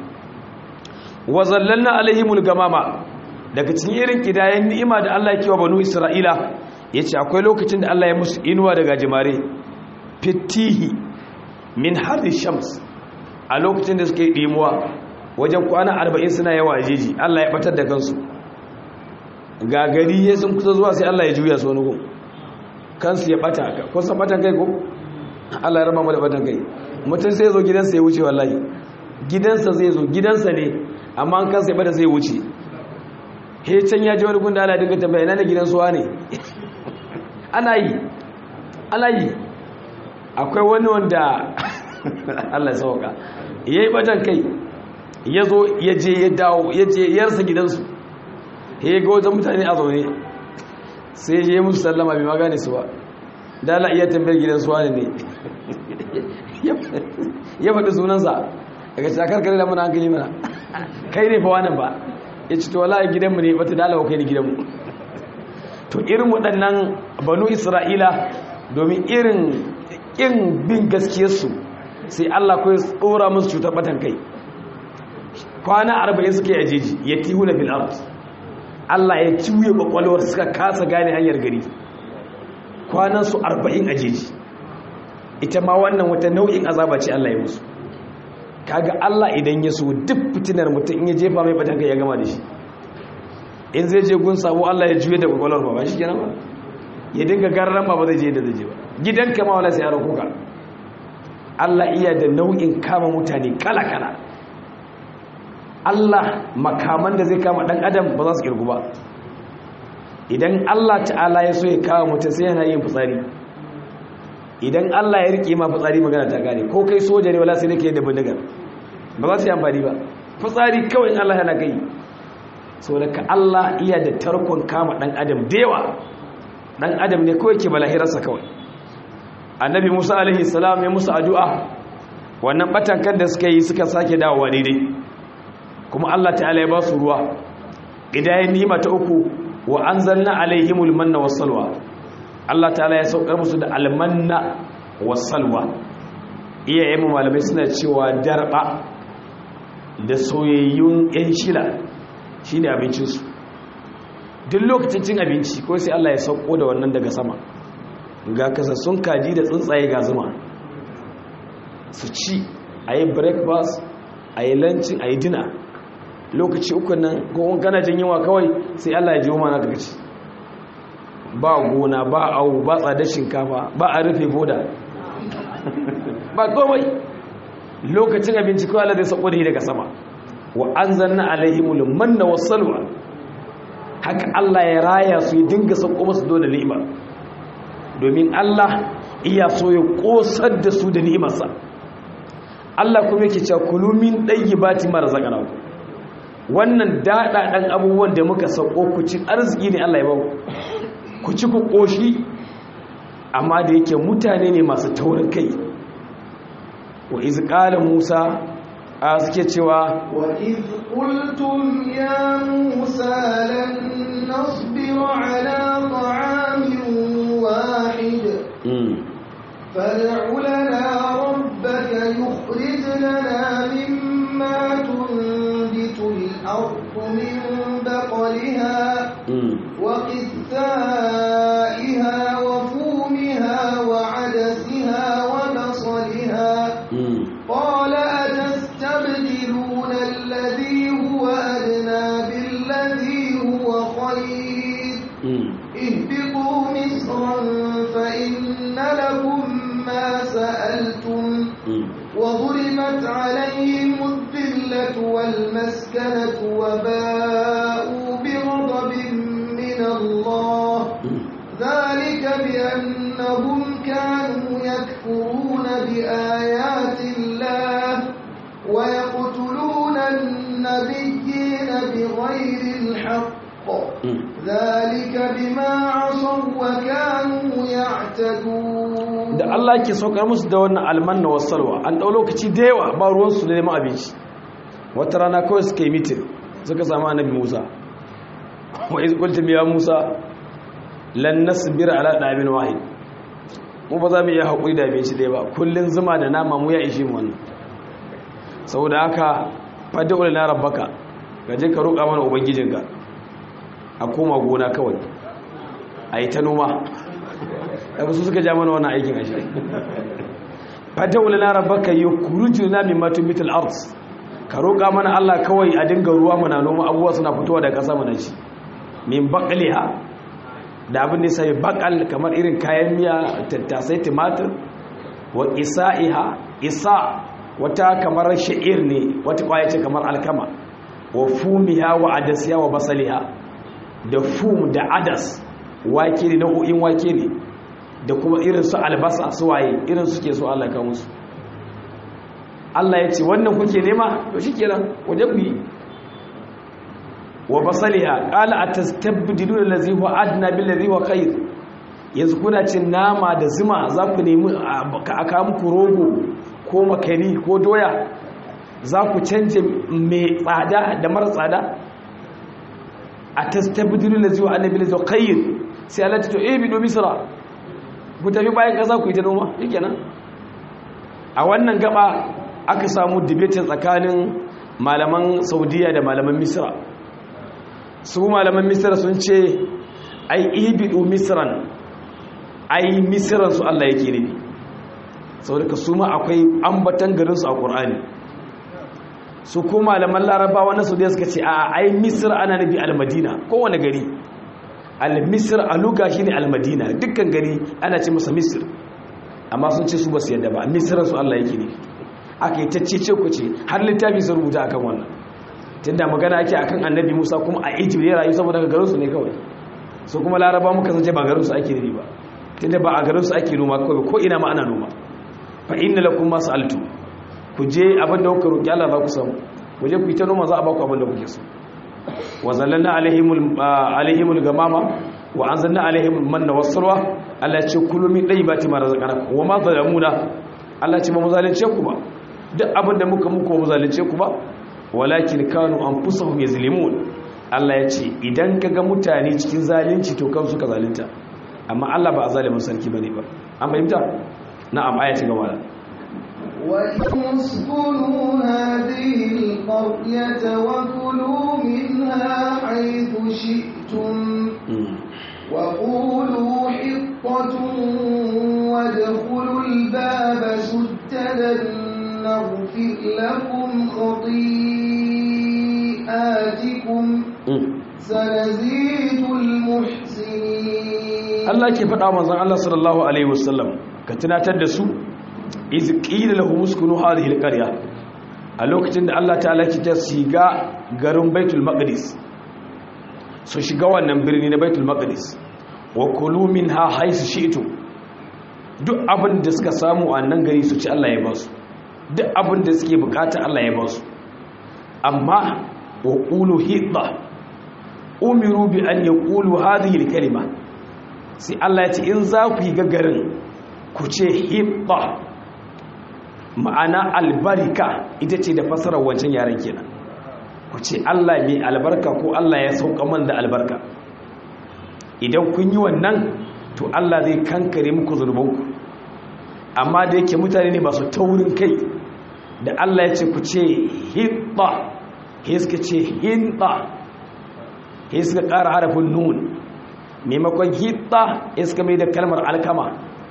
Wa zallalna alaihimul gamama, daga cikin irin kidayen ni'ima da Allah ya kiwa banu Isra'ila, yace akwai lokacin da Allah ya musu inuwa daga jimare fitihi min harri shams, a lokacin da suke dimuwa wajen kwana arba'in suna yawa a jeji, Allah ya batar da kansu. Gagari ya sun kusa zuwa sai Allah ya juya su wani gun, kansu ya bata. Kun san batan kai ko? Allah ya raba mu da batan kai. Mutum sai ya zo gidansa ya wuce, wallahi gidansa zai zo, gidansa ne amma an kansa ya bata sai ya wuce. He can ya ji wani gunda ana dinga tambaya ina ne gidan suwa ne. Ana yi ana yi akwai wani wanda Allah ya sauka yayi batan kai, ya zo ya je ya dawo, ya je ya rasa gidansu. He ga wajen mutane a zaune sai ya yi musu sallama bai magane su ba, da Allah iya tambayar gidan suwa ne. Ya faɗi sunansa daga shakar kare da mana hankali mana, kai ne fa wannan ba, ya ci to wallahi gidanmu ne, bata dalawa kai ne gidanmu. To irin waɗannan banu Isra'ila, domin irin ƙin bin gaskiyarsu sai Allah ko ya tsora musu cutar batan kai. Kwana arba'in suka yi ajeji, ya tihu na bil ard, Allah ya ciwuye kwakwalwar suka kasa gane hanyar gari. Kwanansu arba'in ajeji, ita ma wannan wata nau'in azaba ce Allah ya musu. Kaga Allah idan ya so duk fitinar mutum in ya jefa mai batan kai ya gama da shi. In zai je gun sabo Allah ya juye da kwakwalwar ba, ba shi kenan ba, ya dinga garran ba ba zai je da zai je ba, gidanka ma wala sai ya rako ka. Allah iya da nau'in kama mutane kala-kala. Allah makaman da zai kama dan adam ba za su kirgu ba. Idan Allah ta'ala ya so ya kama mutum sai yana yin fitsari. Idan Allah ya rike ma fitsari magana ta gane, ko kai soja ne wala sai nake da bindiga ba za su yi amfani ba. Fitsari kawai Allah yana kai. So daga Allah iya da tarkon kama dan adam da yawa. dan adam ne kawai ke balahirarsa kawai. Annabi Musa alaihi salam ya musu addu'a, wannan batan kan da suka yi suka sake dawowa daidai, kuma Allah ta'ala ya ba su ruwa. Idan ni'ima ta uku, wa anzalna alaihimul manna wassalwa, Allah ta'ala ya saukar musu da almanna wassalwa. Iyayen malamai suna cewa darba da soyayyun yan shila shine abincinsu. Duk lokacin cin abinci ko sai Allah ya sauko da wannan daga sama, ga kasassun kaji da tsuntsaye ga zuma su ci, a yi breakfast, a yi lunch, a yi dinner. Lokaci uku nan gowon kana jin yawa kawai sai Allah ya ji mana daga ci. Ba gona, ba awu, ba tsadar shinkafa, ba a rufe boda, ba komai. Lokacin abinci kawai Allah zai sauko da shi daga sama. Wa anzalna alaihimul manna wassalwa, haka Allah ya raya su ya dinga sauko musu da ni'ima, domin Allah iya so ya kosar da su da ni'imarsa. Allah kuma yake cewa kulu min dayyibati ma razaqnakum, wannan dadadan abubuwan da muka sauko ku ci arziki ne Allah ya ba ku ci ku koshi, amma da yake mutane ne masu taurin kai. Wa iz qala Musa, a suke cewa wa iz qultum ya Musa lan nasbiru ala ta'amin wahid fad'u lana rabbaka yukhrij lana mimma tunbitu al-ardu min baqliha wa qithaiha wa fumiha wa 'adasiha wa basaliha qala أتستبدلون الذي هو أدنى بالذي هو خير اهبطوا مصرا فإن لكم ما سألتم وضربت عليهم الذلة والمسكنة وباءوا بغضب من الله ذلك بأنهم كانوا يكفرون بآيات الله ويقتلون النبيين بغير الحق ذلك بما عصوا وكانوا يعتدون. da Allah yake saukar musu da wannan almanna wassalwa, an dau lokaci da yawa ba ruwan su da neman abinci. Wata rana kawai suka yi meeting suka samu Annabi Musa, wa iz qultum ya Musa lan nasbira ala dabin wahid, mu ba za mu iya haƙuri da abinci ɗaya ba, kullun zuma da nama mu ya ishe mu wannan. Saboda haka fad'u lana rabbaka, gaje ka roƙa mana ubangijinka, a koma gona kawai a yi ta noma. daga su suka ja mana wannan aikin ashe. fad'u lana rabbaka yukhrij lana mimma tunbitul ard, ka roƙa mana Allah kawai a dinga ruwa mana noma, abubuwa suna fitowa daga ƙasa mana ci. Min baqliha, da abin da sai bakal kamar irin kayan miya, tattasai, tumatir. Wa isa'iha, isa wata kamar sha'ir ne, wata kwaya ce kamar alkama. Wa fumiha wa adasiha wa basaliha, da fum da adas wake ne, nau'o'in wake ne, da kuma irin su albasa su waye irin suke so Allah ka musu. Allah ya ce wannan kuke nema, to shikenan waje ku yi. Wa basaliha qala atastabdiluna allazi huwa adna bil ladhi huwa khair, yanzu kuna cin nama da zuma za ku nemi aka muku rogo ko makani ko doya, za ku canje mai tsada da mara tsada. atastabdiluna allazi huwa adna bil ladhi huwa khair, sai Allah ta to eh bido misra, ku tafi bayan kaza ku yi ta noma shikenan. A wannan gaba aka samu debate tsakanin malaman Saudiya da malaman Misra. Su malaman Misra sun ce ai ibidu misran, ai misran su Allah yake nufi, saboda su ma akwai ambatan garin su a Qur'ani. Su ko malaman Larabawa na Saudiya suka ce a ai Misra ana nufi al-Madina, kowane gari. Al-Misr a luga shine al-Madina, dukkan gari ana ce masa Misr. Amma sun ce su ba su yadda ba, Misran su Allah yake nufi. Aka yi ta cece ku ce har littafi sun rubuta akan wannan. Tunda magana ake akan Annabi Musa kuma a Egypt ya rayu saboda garin su ne kawai. So kuma Laraba muka san ce ba garin su ake nufi ba. Tunda ba a garin su ake noma kawai, ko ina ma ana noma. Fa inna lakum ma sa'altu, ku je abin da kuka roki Allah za ku samu. Ku je ku yi ta noma za a ba ku abin da kuke so. Wa zallalna alaihimul alaihimul gamama wa anzalna alaihim manna wassalwa Allah ya ce kulu min dayyibati ma razaqnakum wa ma zalamuna Allah ya ce ba mu zalunce ku ba duk abin da muka muku mu zalunce ku ba walakin kanu anfusahum yazlimun Allah ya ce idan kaga mutane cikin zalunci to kansu ka zalunta amma Allah ba a zalimin sarki bane ba an fahimta na'am aya ta gaba وَاسْكُنُوا هَٰذِهِ الْقَرْيَةَ وَكُلُوا مِنْهَا حَيْثُ شِئْتُمْ وَقُولُوا حِطَّةٌ وَادْخُلُوا الْبَابَ سُجَّدًا نَّغْفِرْ لَكُمْ خَطِيئَاتِكُمْ سَنَزِيدُ الْمُحْسِنِينَ Allah ke faɗa manzon Allah sallallahu alaihi wasallam ka tunatar da su iz qila lahum uskunu hadhihi alqarya a lokacin da Allah ta'ala ki ta shiga garin Baitul Maqdis su shiga wannan birni na Baitul Maqdis wa kulu minha haythu shi'tum duk abin da suka samu a nan gari su ci Allah ya ba su duk abin da suke bukata Allah ya ba su amma wa qulu hidda umiru bi an yaqulu hadhihi alkalima sai Allah ya ce in za ku yi gagarin ku ce hidda ma'ana albarka ita ce da fasarar wancan yaren kenan ku ce Allah mai albarka ko Allah ya sauka man da albarka idan kun yi wannan to Allah zai kankare muku zunubanku amma da yake mutane ne masu taurin kai da Allah ya ce ku ce hidda he suka ce hinda he suka ƙara harafin nun maimakon hidda he suka mai da kalmar alkama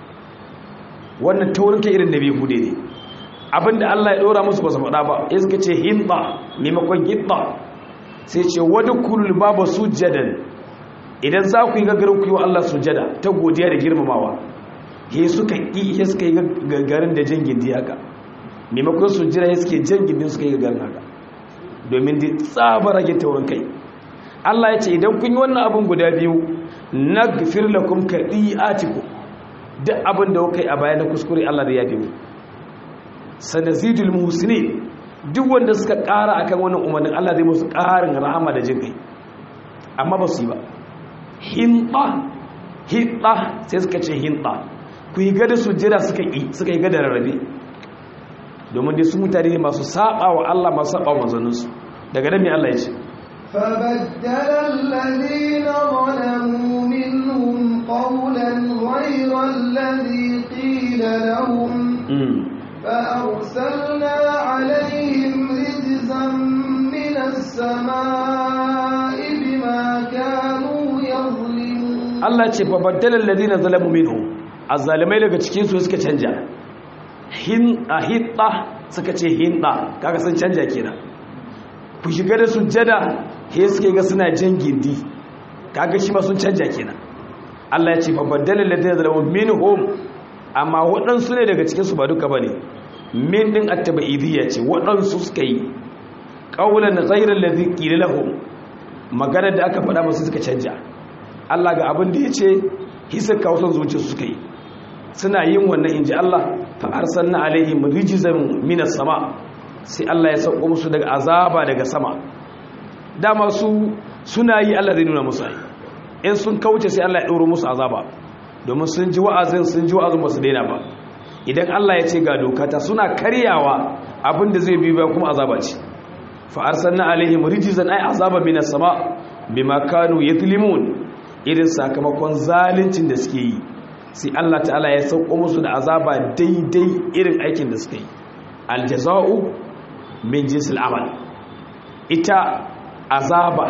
wannan taurin kai irin da bai hude ne abinda Allah ya dora musu ba su faɗa ba ya suka ce hinda maimakon hidda sai ce wadda kulul babu sujjadan idan za ku yi gagarin ku yi wa Allah sujjada ta godiya da girmamawa he suka yi he suka yi gagarin da jan gindi haka maimakon sujjada he suke jan gindin suka yi gagarin haka domin da tsaba rage taurin kai Allah ya ce idan kun yi wannan abin guda biyu naghfir lakum kadi'atikum duk abin da kuka yi a bayan kuskure Allah da yafe mu sanazidul muhsinin duk wanda suka ƙara akan wannan umarnin Allah zai musu ƙarin rahama da jin kai amma ba su yi ba hinta hinta sai suka ce hinta ku yi gada sujjada suka yi suka yi gada rarrabe domin dai su mutane ne masu saba wa Allah masu saba wa manzanninsu daga nan me Allah ya ce فبدل الذين ظلموا منهم قولا غير الذي قيل لهم فأرسلنا عليهم رجزا من السماء بما كانوا يظلمون الله ce fa baddala alladhina zalamu minhum azzalimai daga cikin su suka canja hin ahita suka ce hinda kaga sun canja kenan ku shiga da sujjada he suke ga suna jan gindi kaga shi ma sun canja kenan Allah ya ce fa baddala alladhina zalamu minhum amma waɗansu ne daga cikinsu ba duka ba ne min ɗin attaba'idiyya ce waɗansu suka yi ƙaunar na tsairar da zai ƙiri lahun maganar da aka faɗa masu suka canja Allah ga abin da ya ce hisar kawusan zuciya suka yi suna yin wannan inji Allah fa'arsar na alaihim rijizan minas sama sai Allah ya sauko musu daga azaba daga sama dama su suna yi Allah zai nuna musu in sun kauce sai Allah ya ɗoro musu azaba domin sun ji wa'azin sun ji wa'azin ba su daina ba idan Allah ya ce ga dokata suna karyawa abinda zai bi ba kuma azaba ce fa arsalna alaihim rijzan ay azaba minas sama bima kanu yatlimun irin sakamakon zaluncin da suke yi sai Allah ta'ala ya sauko musu da azaba daidai irin aikin da suke yi aljaza'u min jinsil amal ita azaba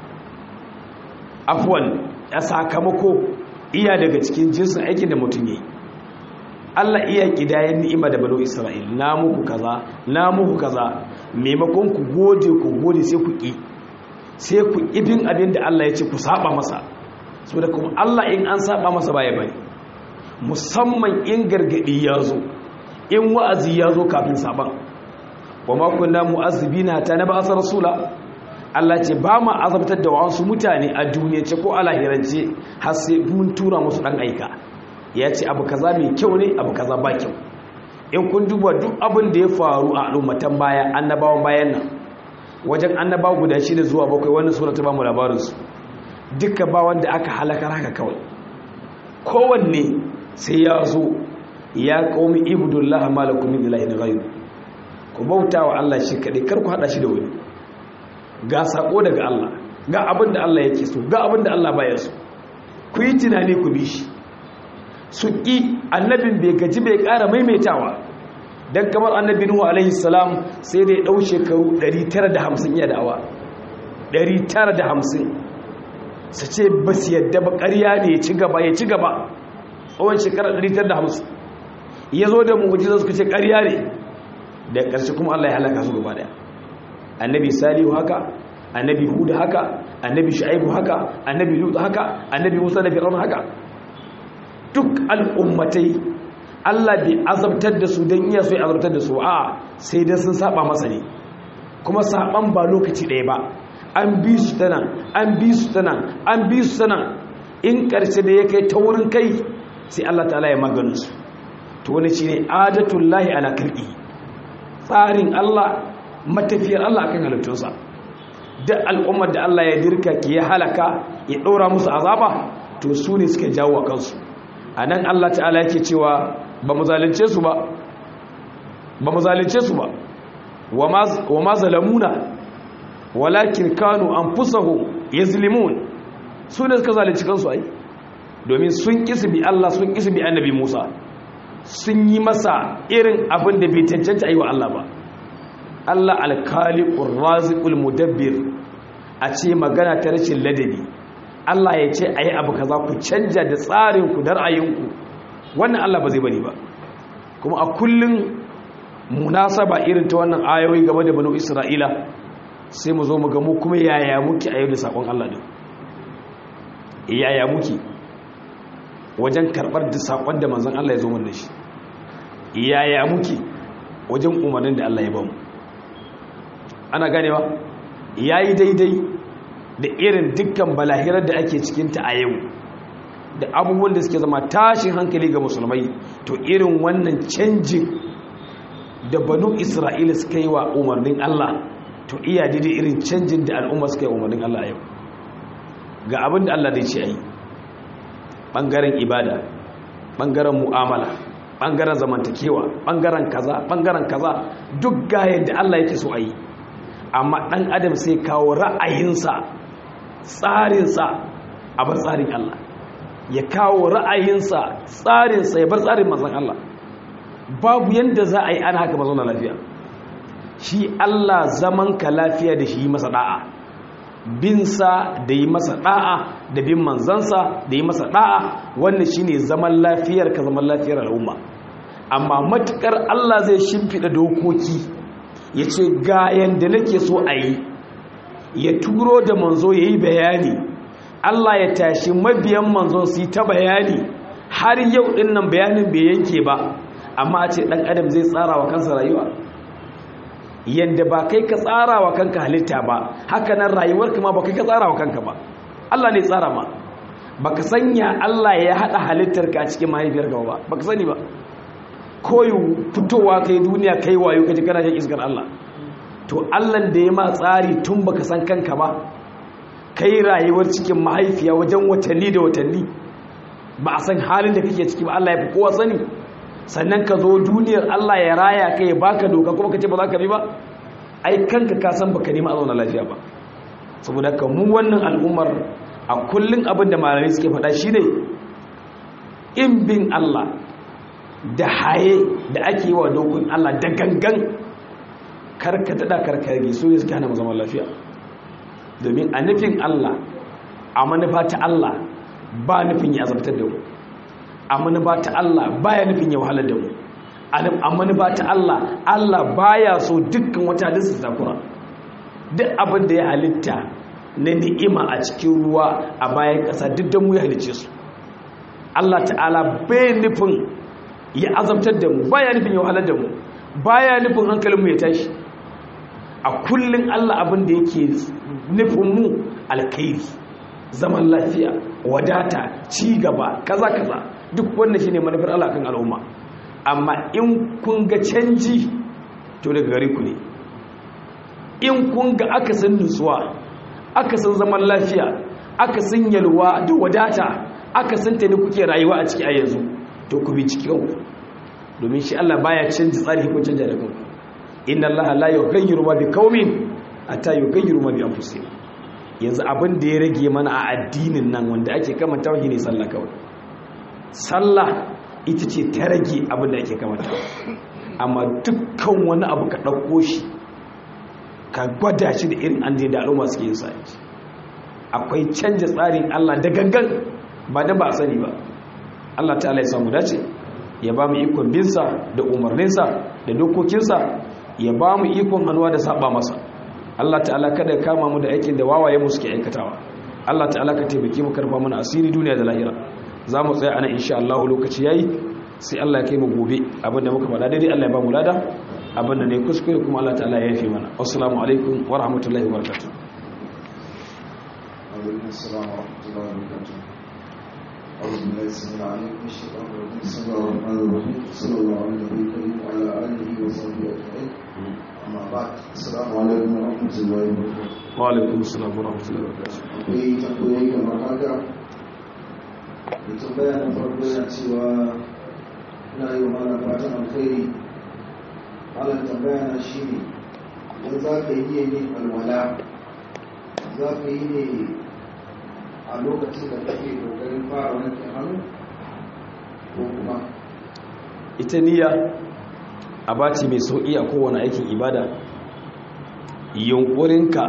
afwan ya sakamako iya daga cikin jinsin aikin da mutum yi Allah iya kidayen ni'ima da balo Isra'il na muku kaza na muku kaza maimakon ku gode ku gode sai ku ki sai ku ibin abin da Allah ya ce ku saba masa saboda kuma Allah in an saba masa baya bari musamman in gargadi ya zo in wa'azi ya zo kafin saban wa ma kunna mu'azzibina ta na ba'asa rasula Allah ce ba ma azabtar da wasu mutane a duniyace ko a lahirance har sai mun tura musu dan aika ya ce abu kaza mai kyau ne abu kaza ba kyau in kun duba duk abin da ya faru a al'ummatan baya annabawan bayan nan wajen annabawa guda shida zuwa bakwai wannan sura ta ba mu labarin su duka ba wanda aka halakar haka kawai, kowanne sai ya zo ya qaumi ibudullah malakum min ilahin ghayr, ku bauta wa Allah shi kadai, kar ku hada shi da wani. Ga sako daga Allah, ga abin da Allah yake so, ga abin da Allah baya so, ku yi tunani ku bi shi. Su ƙi, annabin bai gaji bai ƙara maimaitawa, don kamar annabi Nuhu alaihi salam sai da ya ɗau shekaru ɗari tara da hamsin iya da'awa, ɗari tara da hamsin, su ce ba su yadda ba, ƙarya ne ya ci gaba ya ci gaba tsawon shekarar ɗari tara da hamsin, ya zo da mu'ujiza suka ce ƙarya ne, da ƙarshe kuma Allah ya halaka su gaba ɗaya. Annabi Salihu haka, annabi Hud haka, annabi Shu'aibu haka, annabi Lut haka, annabi Musa da Fir'aun haka. Duk al'ummatai Allah bai azabtar da su don iya so ya azabtar da su, a sai dai sun saba masa ne, kuma saban ba lokaci ɗaya ba, an bi su tana an bi su tana an bi su tana, in ƙarshe da ya kai ta wurin kai sai Allah ta'ala ya maganin su. To wani shi ne adatullahi ala kalqi, tsarin Allah, matafiyar Allah akan halittunsa. Duk al'ummar da Allah ya dirka ki ya halaka ya ɗora musu azaba, to su ne suka jawo kansu. A nan Allah ta'ala yake cewa ba mu zalunce su ba, ba mu zalunce su ba, wa ma zalamuna walakin kanu anfusahum yazlimun, su ne suka zalunci kansu ai, domin sun kisi bi Allah, sun kisi bi annabi Musa, sun yi masa irin abin da bai cancanta ayi wa Allah ba. Allah alkhaliqur raziqul mudabbir, a ce magana ta rashin ladabi, Allah ya ce ayi abu kaza ku canja da tsarin ku da ra'ayinku, wannan Allah ba zai bari ba. Kuma a kullun munasaba irin ta wannan ayoyi game da banu Isra'ila, sai mu zo mu ga mu kuma yaya muke a yau da sakon Allah din, yaya muke wajen karbar da sakon da manzon Allah ya zo mana da shi, yaya muke wajen umarnin da Allah ya ba mu. Ana ganewa yayi daidai da irin dukkan balahirar da ake cikinta a yau, da abubuwan da suke zama tashin hankali ga musulmai, to irin wannan canjin da banu Isra'ila suka yi wa umarnin Allah, to iya daidai irin canjin da al'umma suka yi umarnin Allah a yau. Ga abin da Allah zai ce a yi, ɓangaren ibada, ɓangaren mu'amala, ɓangaren zamantakewa, ɓangaren kaza, ɓangaren kaza, duk ga yadda Allah yake so a yi. Amma ɗan adam sai kawo ra'ayinsa, tsarinsa a bar tsarin Allah, ya kawo ra'ayinsa, tsarinsa ya bar tsarin manzon Allah. Babu yadda za a yi ana haka mazauna lafiya. Shi Allah zaman ka lafiya da shi masa da'a, binsa da yi masa da'a, da bin manzansa da yi masa da'a, wannan shine zaman lafiyar ka, zaman lafiyar al'umma. Amma matukar Allah zai shimfiɗa dokoki, ya ce ga yanda nake so a yi, ya turo da manzo ya yi bayani, Allah ya tashi mabiyan manzon su yi ta bayani, har yau ɗin nan bayanin bai yanke ba, amma a ce ɗan adam zai tsara wa kansa rayuwa yanda ba kai ka tsara wa kanka halitta ba, haka nan rayuwarka ma ba kai ka tsara wa kanka ba, Allah ne tsara ma. Baka sanya Allah ya haɗa halittarka a cikin mahaifiyarka ba, baka sani ba. Koyi fitowa kai duniya kai wayo kaji kana jin iskar Allah, to Allah da ya ma tsari tun baka san kanka ba, kai rayuwar cikin mahaifiya wajen watanni da watanni, ba a san halin da kake ciki ba, Allah ya fi kowa sani. Sannan ka zo duniyar Allah ya raya ka ya baka doka kuma ka ce ba za ka bi ba, ai kanka ka san baka nema a zauna lafiya ba. Saboda ka mu wannan al'ummar a kullun abin da malamai suke faɗa shine in bin Allah da haye da ake yi wa dokun Allah da gangan, karka daɗa karka rage, so ne suke hana mu zaman lafiya. Domin a nufin Allah, a manufa ta Allah ba nufin ya azabtar da mu, a manufa ta Allah baya nufin ya wahalar da mu, a manufa ta Allah, Allah baya so dukkan wata halittar ta takura. Duk abin da ya halitta na ni'ima a cikin ruwa a bayan ƙasa, duk da mu ya halicce su. Allah ta'ala bai nufin ya azabtar da mu, baya nufin ya wahalar da mu, baya nufin hankalinmu ya tashi. A kullum Allah abin da yake nufin mu alkhairi, zaman lafiya, wadata, ci gaba, kaza kaza, duk wannan shine manufar Allah kan al'umma. Amma in kun ga canji, to daga gare ku ne. In kun ga akasin nutsuwa, akasin zaman lafiya, aka sun yalwa da wadata aka sun ta ne kuke rayuwa a ciki a yanzu to ku bi ciki kanku domin shi Allah baya canza tsari ko canja da kanku inna Allah la yughayyiru ma biqaumin hatta yughayyiru ma bi anfusihim yanzu abin da ya rage mana a addinin nan wanda ake kamanta shi ne sallah kawai sallah ita ce ta rage abin da ake kamanta amma dukkan wani abu ka ɗauko shi ka gwada shi da irin an da al'umma suke yin sa'i akwai canja tsarin Allah da gangan ba da ba a sani ba Allah ta'ala ya samu dace ya ba mu ikon binsa da umarninsa da dokokinsa ya ba mu ikon hannuwa da saba masa Allah ta'ala kada ya kama mu da aikin da wawaye mu suke aikatawa Allah ta'ala ka taimake mu karfa mana asiri duniya da lahira za mu tsaya ana insha Allah lokaci yayi sai Allah ya kai mu gobe abinda muka faɗa daidai Allah ya ba mu lada abinda ne kuskure kuma Allah ta'ala ya yafe mana assalamu alaikum wa rahmatullahi wa barakatuh wa alaikum assalam wa rahmatullahi wa barakatuh أعوذ بالله السميع العليم من الشيطان الرجيم بسم الله الرحمن الرحيم صلى الله على النبي الكريم وعلى آله وصحبه أجمعين أما بعد السلام عليكم ورحمة الله وبركاته وعليكم السلام ورحمة الله وبركاته akwai tambayoyi kamar haka da tambaya na farko yana cewa ina yi wa malam fatan alkhairi malam tambaya na shi ne idan za ka yi yin alwala za ka yi ne a lokacin da kake kokarin fara wanke hannu ko kuma ita niyya abaci mai sauƙi a kowane aikin ibada yunkurinka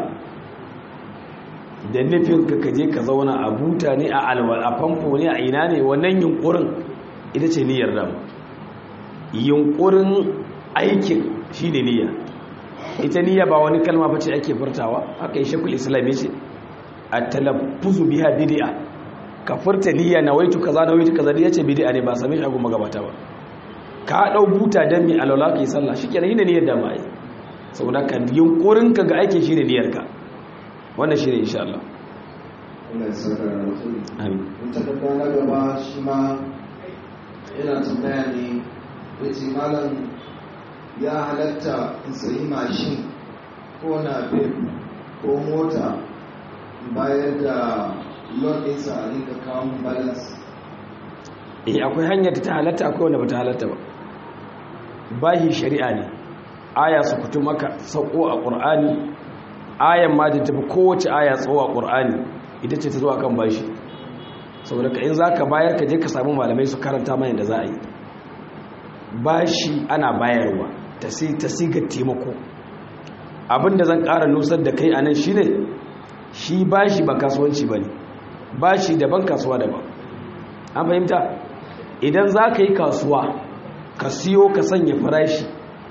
da nufinka ka je ka zauna a buta ne a alwala a famfo ne a ina ne wannan yunkurin ita ce niyyar dama yunkurin aikin shi ne niyya ita niyya ba wani kalma ba ce ake furtawa haka yi shekul islami ce a talaffuzu biha bid'a ka furta niyya nawaitu kaza nawaitu kaza ya ce bid'a ne ba same shi a goma gabata ba ka dau buta dan mi alwala kai sallah shikenan shine niyyar da mai saboda ka yunkurin ka ga aikin shine niyyar ka wannan shine insha Allah Allah ya saka da alkhairi amin in ta gaba na gaba shi ma yana tambaya ne yace malam ya halatta in sayi mashin ko na ko mota bayar da loan ɗinsa a rinka kawo balance eh akwai hanyar da ta halatta akwai wanda ba ta halatta ba bahi shari'a ne aya su kutu maka sauko a ƙur'ani ayan ma da tafi kowace aya tsawo a ƙur'ani ita ce ta zo akan bashi saboda ka in za ka bayar ka je ka samu malamai su karanta mai da za a yi bashi ana bayarwa ta siga taimako abinda zan ƙara nusar da kai a nan shi ne shi bashi ba kasuwanci ba ne bashi daban kasuwa daban an fahimta idan za ka yi kasuwa ka siyo ka sanya farashi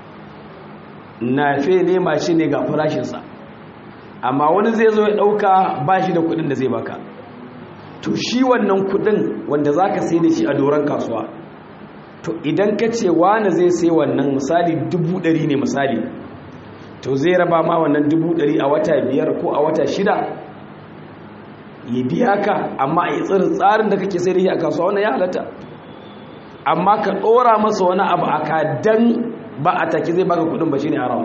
na fe nema shi ne ga farashinsa amma wani zai zo ya ɗauka bashi da kudin da zai baka to shi wannan kudin wanda za ka sai da shi a doron kasuwa to idan ka ce wani zai sai wannan misali dubu ɗari ne misali to zai raba ma wannan dubu ɗari a wata biyar ko a wata shida ya biya ka amma a yi tsirin tsarin da kake sai da shi a kasuwa wannan ya halatta amma ka ɗora masa wani abu a ka dan ba a take zai baka kudin ba shi ne haram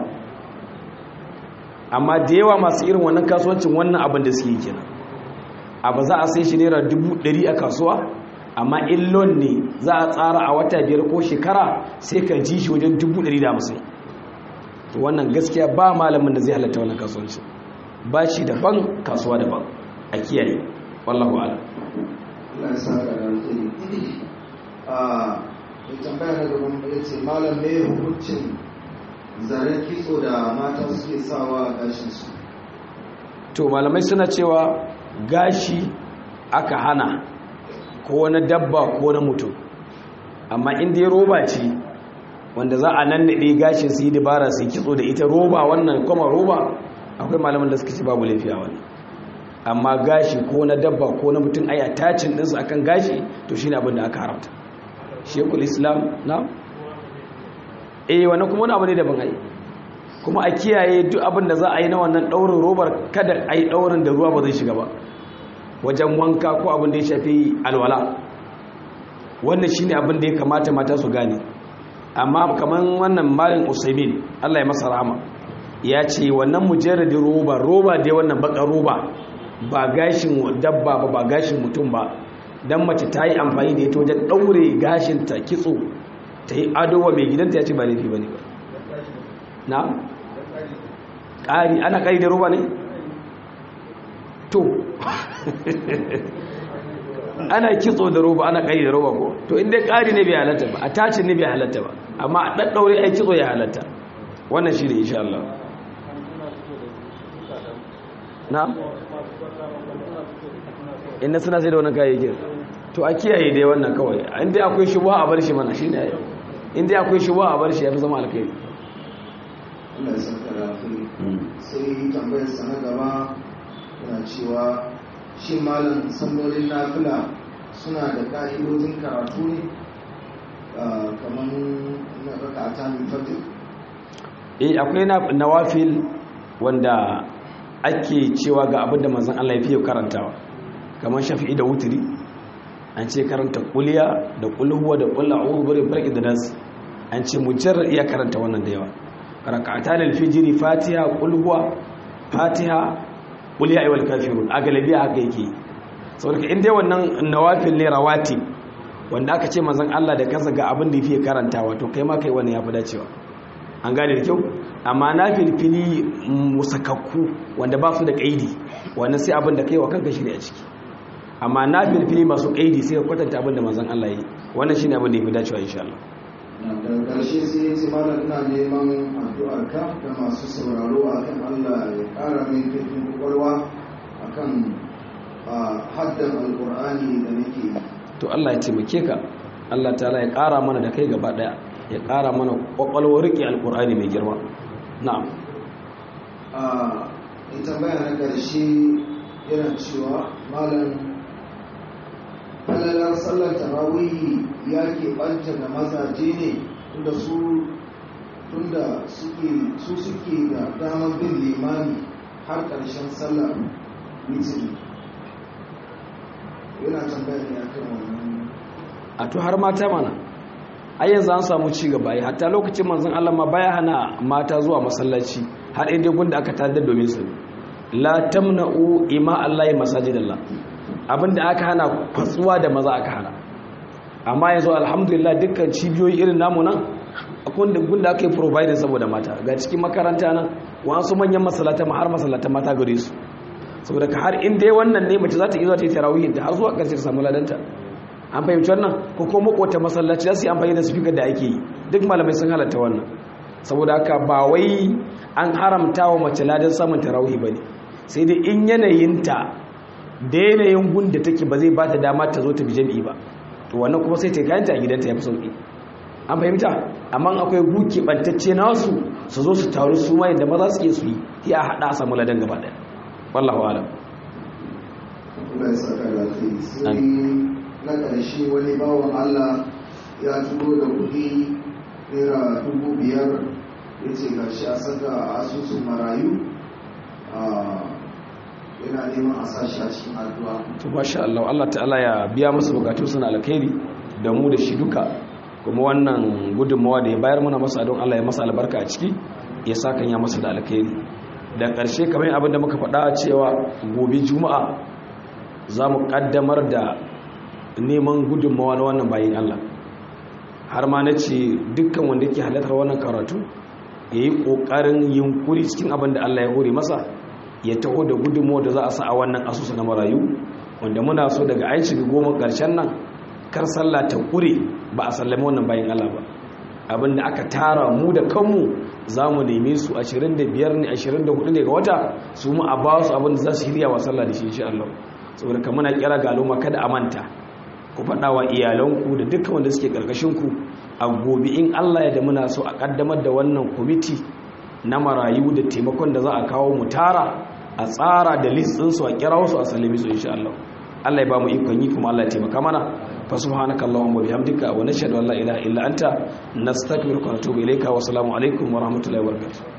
amma da yawa masu irin wannan kasuwancin wannan abin da suke kenan abu za a sai shi naira dubu ɗari a kasuwa amma illon ne za a tsara a wata biyar ko shekara sai ka ji shi wajen dubu ɗari da hamsin to wannan gaskiya ba malamin da zai halatta wannan kasuwanci ba shi daban kasuwa daban a kiyaye wallahu a'lam Allah ya saka da alheri a mai tambaya na gaban ya ce malam me hukuncin zaren kitso da mata suke sawa a gashinsu to malamai suna cewa gashi aka hana ko wani dabba ko wani mutum amma inda ya roba ce wanda za a nannaɗe gashin su yi dabara su yi kitso da ita roba wannan kuma roba akwai malaman da suka ce babu laifiya wani amma gashi ko na dabba ko na mutum ai attachin ɗinsu akan gashi to shine abin da aka haramta shekul islam na eh wannan kuma wani abu ne daban ai kuma a kiyaye duk abin da za a yi na wannan ɗaurin robar kada a yi ɗaurin da ruwa ba zai shiga ba wajen wanka ko abin da ya shafi alwala wannan shine abin da ya kamata mata su gane amma kamar wannan malin usaimin Allah ya masa rahama ya ce wannan mujarradin roba roba dai wannan baka roba ba gashin dabba ba ba gashin mutum ba dan mace ta yi amfani da ita wajen daure gashin ta kitso ta yi ado wa mai gidanta ya ce ba laifi bane ba na ƙari ana ƙari da roba ne to ana kitso da roba ana ƙari da roba ko to inda ƙari ne bai halatta ba a tace ne bai halatta ba amma a ɗaɗɗaure ai kitso ya halatta wannan shi ne insha Allah na inda suna sai da wannan kayayyakin to a kiyaye dai wannan kawai inda akwai shubuha a bar shi mana shi ne inda akwai shubuha a bar shi ya fi zama alkhairi Allah ya saka da alkhairi sai tambayar sa na gaba yana cewa shi malam sallolin nafila suna da ka'idojin karatu ne kamar na raka'ata min fajr eh akwai nawafil wanda ake cewa ga abin da manzon Allah ya fiye karantawa kamar shafi'i da wutiri an ce karanta kuliya da kulhuwa da qul a'udhu bi rabbil da nas an ce mujarrad iya karanta wannan da yawa rak'atan al-fajr fatiha kulhuwa fatiha qul ya ayyuhal kafirun a galabiya haka yake saboda in dai wannan nawafil ne rawati wanda aka ce manzon Allah da kansa ga abin da yake karantawa to kai ma kai wannan yafi dacewa an gane da kyau amma nafilfili musakakku wanda ba su da kaidi wannan sai abin da kai wa kanka shirya ciki amma nafilfili masu kaidi sai ka kwatanta abin da manzon Allah yi wannan shine abin da yafi dacewa insha Allah daga ƙarshe sai ya ce malam ina neman addu'arka da masu sauraro akan Allah ya ƙara min kaifin kwakwalwa akan haddan alƙur'ani da nake yi to Allah ya taimake ka Allah ta'ala ya ƙara mana da kai gaba ɗaya ya ƙara mana kwakwalwar riƙe alƙur'ani mai girma na'am a tambaya na ƙarshe yana cewa malam falalar sallar tarawihi ya keɓanta da mazaje ne tunda su tunda suke su suke da damar bin limani har ƙarshen sallar mitiri yana tambaya ne akan wannan a to har mata mana ai yanzu an samu ci gaba ai hatta lokacin manzon Allah ma baya hana mata zuwa masallaci har inda gunda aka tadda domin su la tamna'u ima Allah masajidallah abinda aka hana fatsuwa da maza aka hana amma yanzu alhamdulillah dukkan cibiyoyi irin namu nan akwai gunda aka yi provider saboda mata ga cikin makaranta nan wasu manyan masallata ma har masallata mata gare su saboda ka har in dai wannan ne mace za ta iya zuwa ta yi tarawih da har zuwa ƙarshe ta samu ladanta an fahimci wannan ko kuma makwata masallaci za su yi amfani da speaker da ake yi duk malamai sun halatta wannan saboda haka ba wai an haramta wa mace ladan samun tarawih ba ne sai dai in yanayinta da yanayin gunda take ba zai ba ta dama ta zo ta bi jami'i ba to wannan kuma sai ta kayanta a gidanta ya fi sauki an fahimta amma akwai guki bantacce nasu su zo su taru su ma yadda maza su ke su yi ya haɗa a samu ladan gaba ɗaya wallahu alam Allah ya saka da alheri sai na ƙarshe wani bawan Allah ya turo da kuɗi naira dubu biyar ya ce ga shi a saka a asusun marayu yana neman a sashi a cikin addu'a to masha Allah Allah ta'ala ya biya musu bukatu suna alkhairi da mu da shi duka kuma wannan gudunmawa da ya bayar mana masa don Allah ya masa albarka a ciki ya sa kan ya masa da alkhairi da ƙarshe kamar abin da muka faɗa cewa gobe juma'a za mu ƙaddamar da neman gudunmawa na wannan bayin Allah har ma na ce dukkan wanda ke halartar wannan karatu ya yi ƙoƙarin yunkuri cikin abin da Allah ya hore masa ya taho da gudunmawa da za a sa a wannan asusu na marayu wanda muna so daga an shiga goma ƙarshen nan kar sallah ta ƙure ba a sallame wannan bayin Allah ba abin da aka tara mu da kanmu za mu neme su ashirin da biyar ne ashirin da hudu ne ga wata su mu a ba su abin da za su shirya wa sallah da shi insha Allah saboda kamar na kira ga al'umma kada a manta ku faɗa wa iyalanku da dukkan wanda suke ƙarƙashinku a gobe in Allah ya da muna so a ƙaddamar da wannan kwamiti na marayu da taimakon da za a kawo mu tara a tsara da list ɗinsu a kira wasu a sallami su insha Allah Allah ya ba mu ikon yi kuma Allah ya taimaka mana fa subhanaka allahumma bihamdika wa nashhadu an la ilaha illa anta nastaghfiruka wa natubu ilayka wa assalamu alaikum wa rahmatullahi wa barakatuh